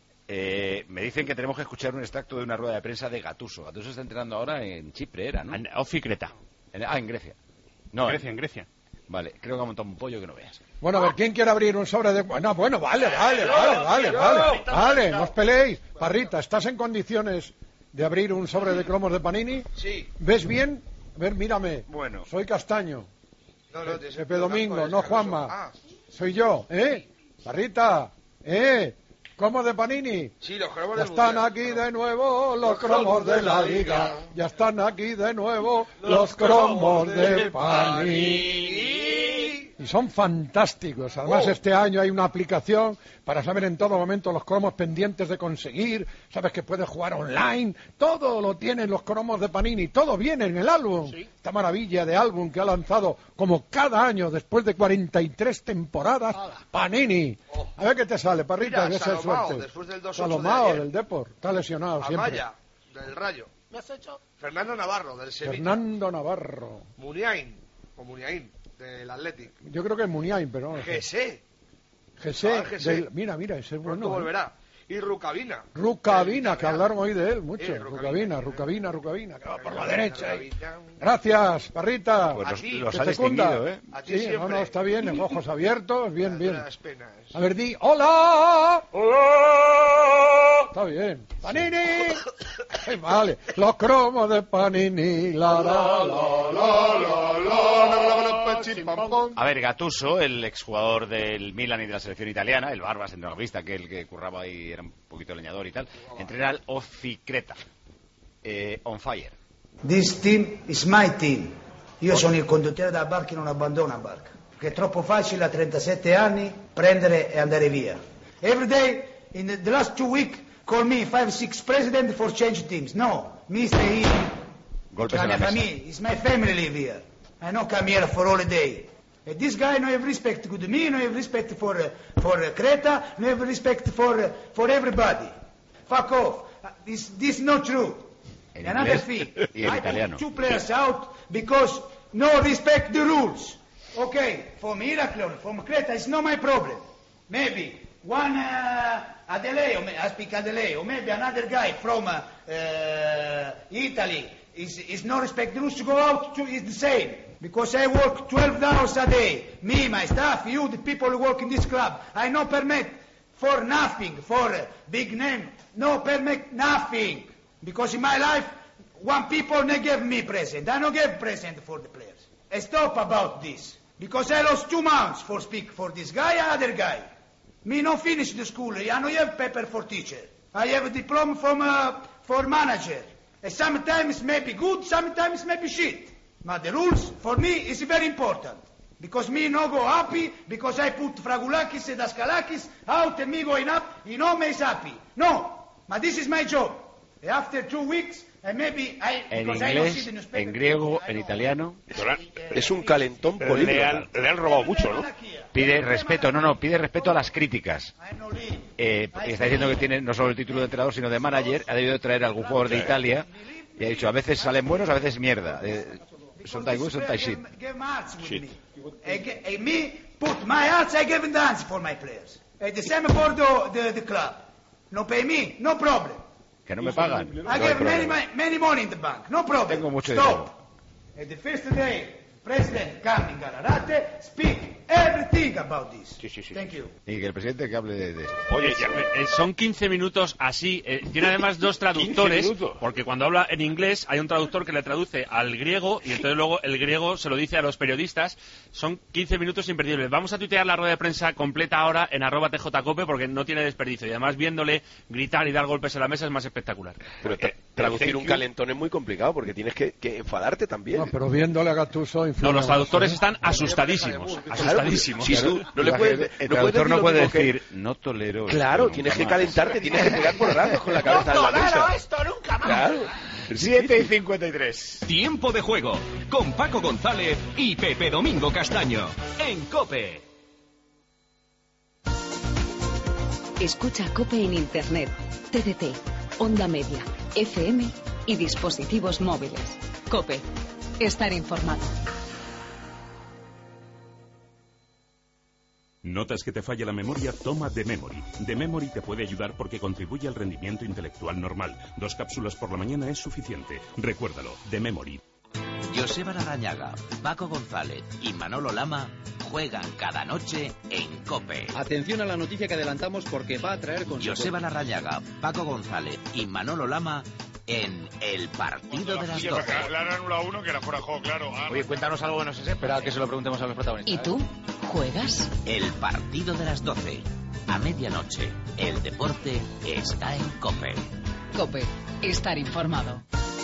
Eh, me dicen que tenemos que escuchar un extracto de una rueda de prensa de Gattuso. Gattuso está entrenando ahora en Chipre, era, ¿no? En Oficreta. En- ah, en Grecia. No, Grecia, en Grecia. Vale, creo que ha montado un pollo que no veas. Bueno, a ver, ¿quién quiere abrir un sobre de...? Bueno, bueno, vale, vale, vale, vale, vale, vale, no os peleéis. Parrita, ¿estás en condiciones de abrir un sobre de cromos de Panini? Sí. ¿Ves bien? A ver, mírame. Bueno. Soy Castaño. No, no, Pe- Pepe Domingo, no Juanma. Ah. Soy yo, ¿eh? Parrita, ¿eh? ¿Cómo de Panini? Sí, los cromos Ya del están Mundial. aquí de nuevo los cromos de la liga. Ya están aquí de nuevo los cromos de Panini. Y son fantásticos. Además, Oh. este año hay una aplicación para saber en todo momento los cromos pendientes de conseguir. Sabes que puedes jugar online. Todo lo tienen los cromos de Panini. Todo viene en el álbum. Esta maravilla de álbum que ha lanzado como cada año después de cuarenta y tres temporadas Panini. A ver qué te sale, Parrita, Mira, que esa es Salomao, suerte. después del dos ocho de Salomao, ayer. del Depor. Está lesionado siempre. Amaya, del Rayo. ¿Me has hecho? Fernando Navarro, del Sevilla. Fernando Navarro. Muniain, o Muniain, del Athletic. Yo creo que es Muniain, pero no lo sé. Gesé, Gesé, Ah, Gesé. del- mira, mira, ese es pronto bueno. ¿eh? volverá. Y Rucabina. Rucabina, que hablaron hoy de él mucho. Eh, Rucabina, Rucabina, Rucabina, que va por la derecha. ahí. Rucabina. Gracias, Parrita. Pues los- Que los te ha cunda. distinguido, ¿eh? A ti Sí, no, siempre. no, está bien, en ojos abiertos, bien, bien. Las penas. A ver, di, ¡hola! ¡Hola! Está bien. ¡Panini! Ay, vale, los cromos de Panini, la, la, la, la, la, la, pachín, pam, pam. A ver, Gattuso, el exjugador del Milan y de la selección italiana, el Barbas, centrocampista, que el que curraba ahí era un poquito leñador y tal, entrena al Oficreta, eh, on fire. This team is my team. Io sono il condottiere della barca e non abbandono la barca. Perché è troppo facile a trentasette anni prendere e andare via. Every day, in the, the last two weeks, call me five, six president for change teams. No, me stay here. Golpes La en la mia mesa. famiglia, it's my family live here. I don't come here for all day. And this guy no have respect to me, no have respect for uh, for uh, Creta, no have respect for uh, for everybody. Fuck off. Uh, this this not true. En Another inglés thing. y en I italiano. put two players out because no respect the rules. Okay, from Heraclion, from Creta, it's not my problem. Maybe one uh, Adeleo, I speak Adeleo, maybe another guy from uh, uh, Italy is is no respect the rules to go out. To, it's the same because I work twelve hours a day. Me, my staff, you, the people who work in this club. I no permit for nothing, for uh, big name. No permit nothing. Because in my life, one people they give me present. I don't give present for the players. I stop about this. Because I lost two months for speak for this guy and other guy. Me no finish the school. I no have paper for teacher. I have a diploma from uh, for manager. And sometimes maybe good, sometimes maybe shit. But the rules for me is very important. Because me no go happy because I put Fragulakis and Daskalakis out and me going up. You know me is happy. No, but this is my job. After two weeks, and maybe I, En because I don't see inglés, the newspaper. en griego, en italiano. Es un calentón Le político. han, le han robado mucho, ¿no? Pide respeto, no, no, pide respeto a las críticas. Eh, porque está diciendo que tiene no solo el título de entrenador, sino de manager. Ha debido traer a algún jugador de Italia. Y ha dicho, a veces salen buenos, a veces mierda. Eh, sometimes good, sometimes shit. Give hearts with me. And, g- and me put my hearts, I give dance for my players. And the same for the, the, the club. No pay me, no problem. Que no me pagan. I No hay give many, problema. many, many money in the bank, no problem. Tengo mucho Stop. dinero. And the first day, President come in Galarate, speak everything about this. Sí, sí, sí. Thank you. Y que el presidente que hable de, de esto. Oye, eh, son quince minutos así. eh, tiene además dos traductores, minutos. porque cuando habla en inglés hay un traductor que le traduce al griego y entonces luego el griego se lo dice a los periodistas. Son quince minutos imperdibles. Vamos a tuitear la rueda de prensa completa ahora en arroba tjcope porque no tiene desperdicio. Y además viéndole gritar y dar golpes en la mesa es más espectacular. Pero tra- traducir un calentón es muy complicado porque tienes que, que enfadarte también. No, pero viéndole a Gattuso... No, los traductores están asustadísimos. Asustadísimos. Si tú no le puedes, El no puedes traductor no lo puede mismo que- decir, no tolero. Claro, esto tienes nunca que más". calentarte, tienes que pegar por ratos con la cabeza en la mesa. esto nunca más. Claro. siete y cincuenta y tres. Tiempo de juego con Paco González y Pepe Domingo Castaño en COPE. Escucha COPE en Internet, T D T, Onda Media, F M y dispositivos móviles. COPE. Estar informado. ¿Notas que te falla la memoria? Toma The Memory. The Memory te puede ayudar porque contribuye al rendimiento intelectual normal. Dos cápsulas por la mañana es suficiente. Recuérdalo, The Memory. Joseba Larrañaga, Paco González y Manolo Lama juegan cada noche en COPE. Atención a la noticia que adelantamos porque va a traer consecuencias. Joseba Larrañaga, Paco González y Manolo Lama en El Partido de las doce. Le han anulado uno que era fuera de juego, claro. Oye, cuéntanos algo que no sé, espera que se lo preguntemos a los protagonistas. ¿Y tú? ¿Juegas? El Partido de las doce. A medianoche, el deporte está en COPE. COPE. Estar informado.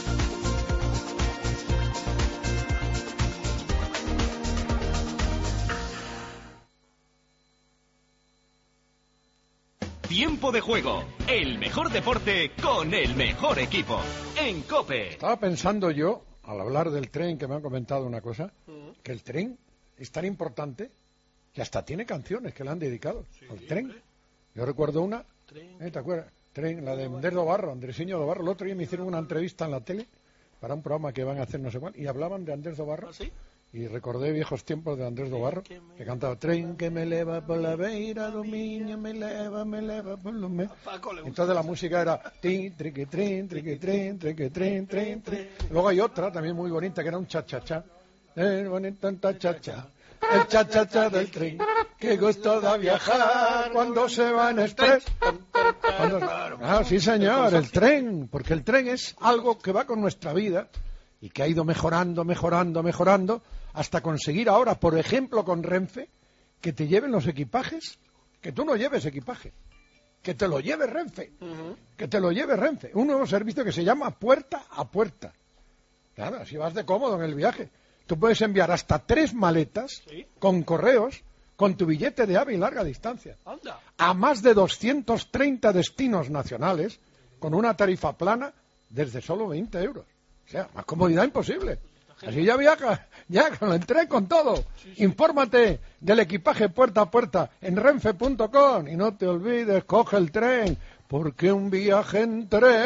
Tiempo de juego, el mejor deporte con el mejor equipo. En COPE. Estaba pensando yo, al hablar del tren, que me han comentado una cosa, que el tren es tan importante que hasta tiene canciones que le han dedicado al tren. Yo recuerdo una, ¿eh? ¿Te acuerdas? Tren, la de Andrés Dobarro, Andresiño Dobarro. El otro día me hicieron una entrevista en la tele para un programa que van a hacer no sé cuál, y hablaban de Andrés Dobarro. ¿Sí? Y recordé viejos tiempos de Andrés Dobarro, que, me... que cantaba Tren que me eleva por la beira do miño, me eleva, me eleva por los me... Entonces la música era tin, triqui, trin, triqui, trin, triqui, trin, trin, trin. Luego hay otra también muy bonita que era un cha-cha-cha. El bonito cha-cha-cha. El cha-cha-cha del tren. Qué gusto da viajar cuando se va en express. Cuando... Ah, sí señor, el tren. Porque el tren es algo que va con nuestra vida y que ha ido mejorando, mejorando, mejorando, hasta conseguir ahora, por ejemplo, con Renfe, que te lleven los equipajes, que tú no lleves equipaje, que te lo lleve Renfe, uh-huh. que te lo lleve Renfe. Un nuevo servicio que se llama Puerta a Puerta. Claro, así vas de cómodo en el viaje. Tú puedes enviar hasta tres maletas ¿Sí? con correos, con tu billete de ave y larga distancia, Anda. a más de doscientos treinta destinos nacionales, con una tarifa plana desde solo veinte euros. O sea, más comodidad imposible. Así ya viaja, ya con el tren, con todo. Sí, sí. Infórmate del equipaje puerta a puerta en renfe punto com y no te olvides, coge el tren, porque un viaje en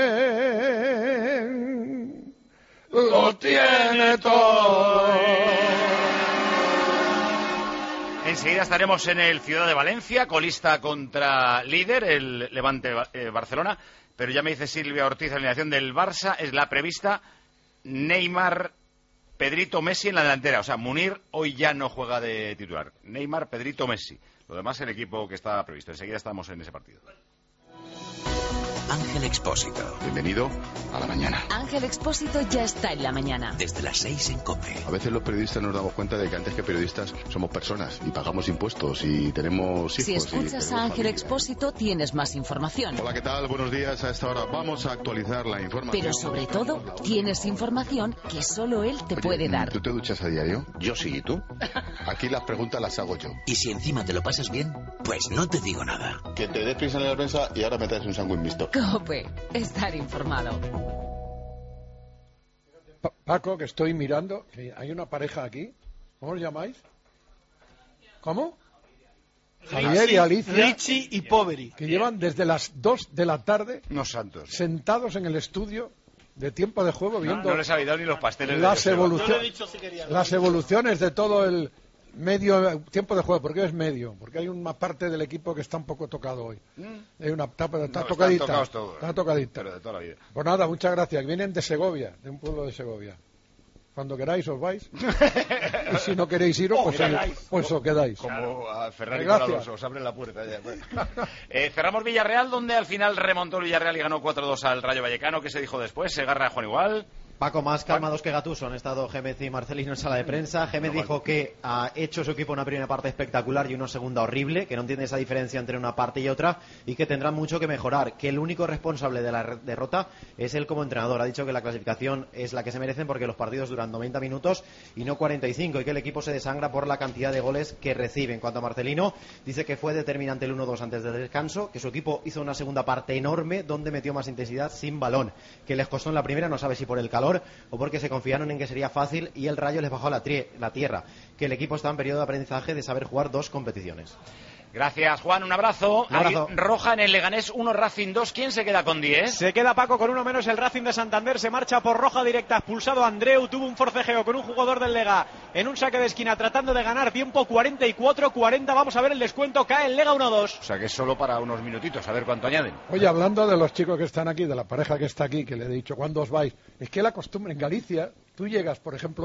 tren lo tiene todo. Enseguida estaremos en el Ciudad de Valencia, colista contra líder, el Levante eh, Barcelona. Pero ya me dice Silvia Ortiz, la alineación del Barça es la prevista Neymar, Pedrito, Messi en la delantera. O sea, Munir hoy ya no juega de titular. Neymar, Pedrito, Messi. Lo demás el equipo que está previsto. Enseguida estamos en ese partido. Ángel Expósito. Bienvenido a la mañana. Ángel Expósito ya está en la mañana. Desde las seis en COPE. A veces los periodistas nos damos cuenta de que antes que periodistas somos personas y pagamos impuestos y tenemos hijos. Si escuchas a Ángel Expósito tienes más información. Hola, ¿qué tal? Buenos días. A esta hora vamos a actualizar la información. Pero sobre todo tienes información que solo él te Oye, puede dar. ¿Tú te duchas a diario? Yo sí, ¿y tú? Aquí las preguntas las hago yo. Y si encima te lo pasas bien, pues no te digo nada. Que te des prisa en la prensa y ahora me traes un sándwich mixto. COPE. Estar informado. Pa- Paco, que estoy mirando, que hay una pareja aquí. ¿Cómo os llamáis? ¿Cómo? Javier y Alicia. Richie y Poveri. Que llevan desde las dos de la tarde no santos. sentados en el estudio de Tiempo de Juego viendo No, no les ha dado ni los pasteles las, de evolucio- No le he dicho si quería. las evoluciones de todo el medio tiempo de juego. ¿Por qué es medio? Porque hay una parte del equipo que está un poco tocado hoy. Hay una etapa, está No, tocadita. están tocados todos. Está tocadita. Pero de toda la vida. Pues nada, muchas gracias. Vienen de Segovia, de un pueblo de Segovia. Cuando queráis os vais. Y si no queréis iros, pues, Oh, os, pues os quedáis. Como a Ferrari Gracias. con Alonso, os abren la puerta. Ya. eh, cerramos Villarreal, donde al final remontó el Villarreal y ganó cuatro dos al Rayo Vallecano. ¿Qué se dijo después? Se agarra a Juan Igual. Paco, más calmados que Gattuso han estado Gémez y Marcelino en sala de prensa. Gémez No, dijo que ha hecho su equipo una primera parte espectacular y una segunda horrible, que no entiende esa diferencia entre una parte y otra y que tendrán mucho que mejorar, que el único responsable de la re- derrota es él como entrenador. Ha dicho que la clasificación es la que se merecen porque los partidos duran noventa minutos y no cuarenta y cinco y que el equipo se desangra por la cantidad de goles que recibe. En cuanto a Marcelino, dice que fue determinante el uno dos antes del descanso, que su equipo hizo una segunda parte enorme donde metió más intensidad sin balón, que les costó en la primera, no sabe si por el calor o porque se confiaron en que sería fácil y el Rayo les bajó a la, tri- la tierra, que el equipo está en periodo de aprendizaje de saber jugar dos competiciones. Gracias, Juan. Un abrazo. Un abrazo. Hay Roja en el Leganés uno, Racing dos. ¿Quién se queda con diez? Se queda Paco con uno menos el Racing de Santander. Se marcha por roja directa. Expulsado Andreu. Tuvo un forcejeo con un jugador del Lega en un saque de esquina tratando de ganar tiempo. cuarenta y cuatro cuarenta. Vamos a ver el descuento. Cae el Lega uno dos. O sea que es solo para unos minutitos. A ver cuánto añaden. Oye, hablando de los chicos que están aquí, de la pareja que está aquí, que le he dicho, ¿cuándo os vais? Es que la costumbre en Galicia, tú llegas, por ejemplo,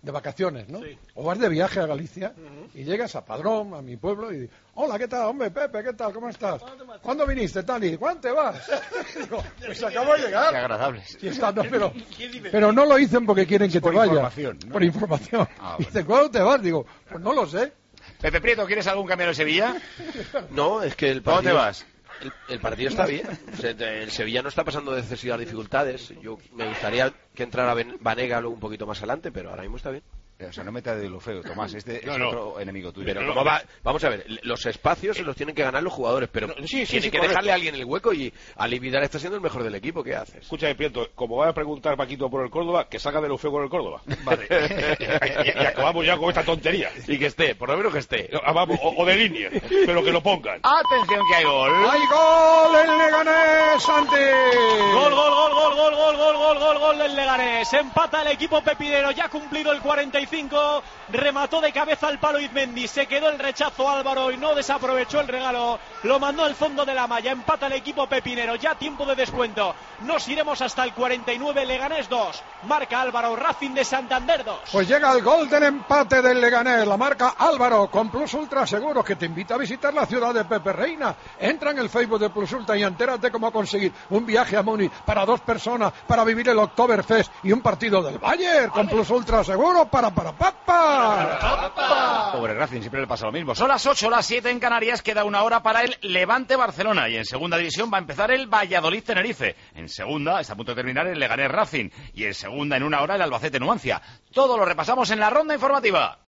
de vacaciones, ¿no? Sí. O vas de viaje a Galicia uh-huh. y llegas a Padrón, a mi pueblo, y dices, hola, ¿qué tal? Hombre, Pepe, ¿qué tal? ¿Cómo estás? ¿Cuándo viniste, tal? Y ¿cuándo te vas? Digo, pues acabo de llegar. Qué agradables. Sí, está, no, pero, pero no lo dicen porque quieren que por te vayas. Información, ¿no? Por información. Ah, y dice, ¿cuándo te vas? Digo, pues no lo sé. Pepe Prieto, ¿quieres algún cambio en Sevilla? No, es que el partido... ¿Dónde vas? El, el partido está bien. El Sevilla no está pasando de excesivas dificultades. Yo me gustaría que entrara Banega luego un poquito más adelante, pero ahora mismo está bien. O sea, no meta de lo feo, Tomás. Este no, es no. otro enemigo tuyo. Pero ¿cómo va? Vamos a ver, los espacios se los tienen que ganar los jugadores, pero no, sí, sí, tiene sí, que correcto. dejarle a alguien el hueco y Ali Vidal está siendo el mejor del equipo. ¿Qué haces? Escúchame, Prieto, como va a preguntar Paquito por el Córdoba, que salga de lo feo con el Córdoba. Vale. y, y acabamos ya con esta tontería. Y que esté, por lo menos que esté. Ah, vamos, o, o de línea, pero que lo pongan. Atención que hay gol. ¡Hay gol del Leganés, Santi! Gol, gol, gol, gol, gol, gol, gol, gol, gol, gol del Leganés. Empata el equipo pepinero, ya ha cumplido el cuarenta y cinco. Remató de cabeza al palo Izmendi, se quedó el rechazo Álvaro y no desaprovechó el regalo, lo mandó al fondo de la malla. Empata el equipo pepinero, ya tiempo de descuento, nos iremos hasta el cuarenta y nueve. Leganés dos, marca Álvaro, Racing de Santander dos. Pues llega el gol del empate del Leganés, la marca Álvaro con Plus Ultra Seguros, que te invita a visitar la ciudad de Pepe Reina. Entra en el Facebook de Plus Ultra y entérate cómo conseguir un viaje a Múnich para dos personas para vivir el Oktoberfest y un partido del Bayern con Plus Ultra Seguros para para papa. Pobre Racing, siempre le pasa lo mismo. Son las ocho, las siete en Canarias, queda una hora para el Levante-Barcelona y en segunda división va a empezar el Valladolid-Tenerife. En segunda está a punto de terminar el Leganés-Racing y en segunda en una hora el Albacete-Numancia. Todo lo repasamos en la ronda informativa.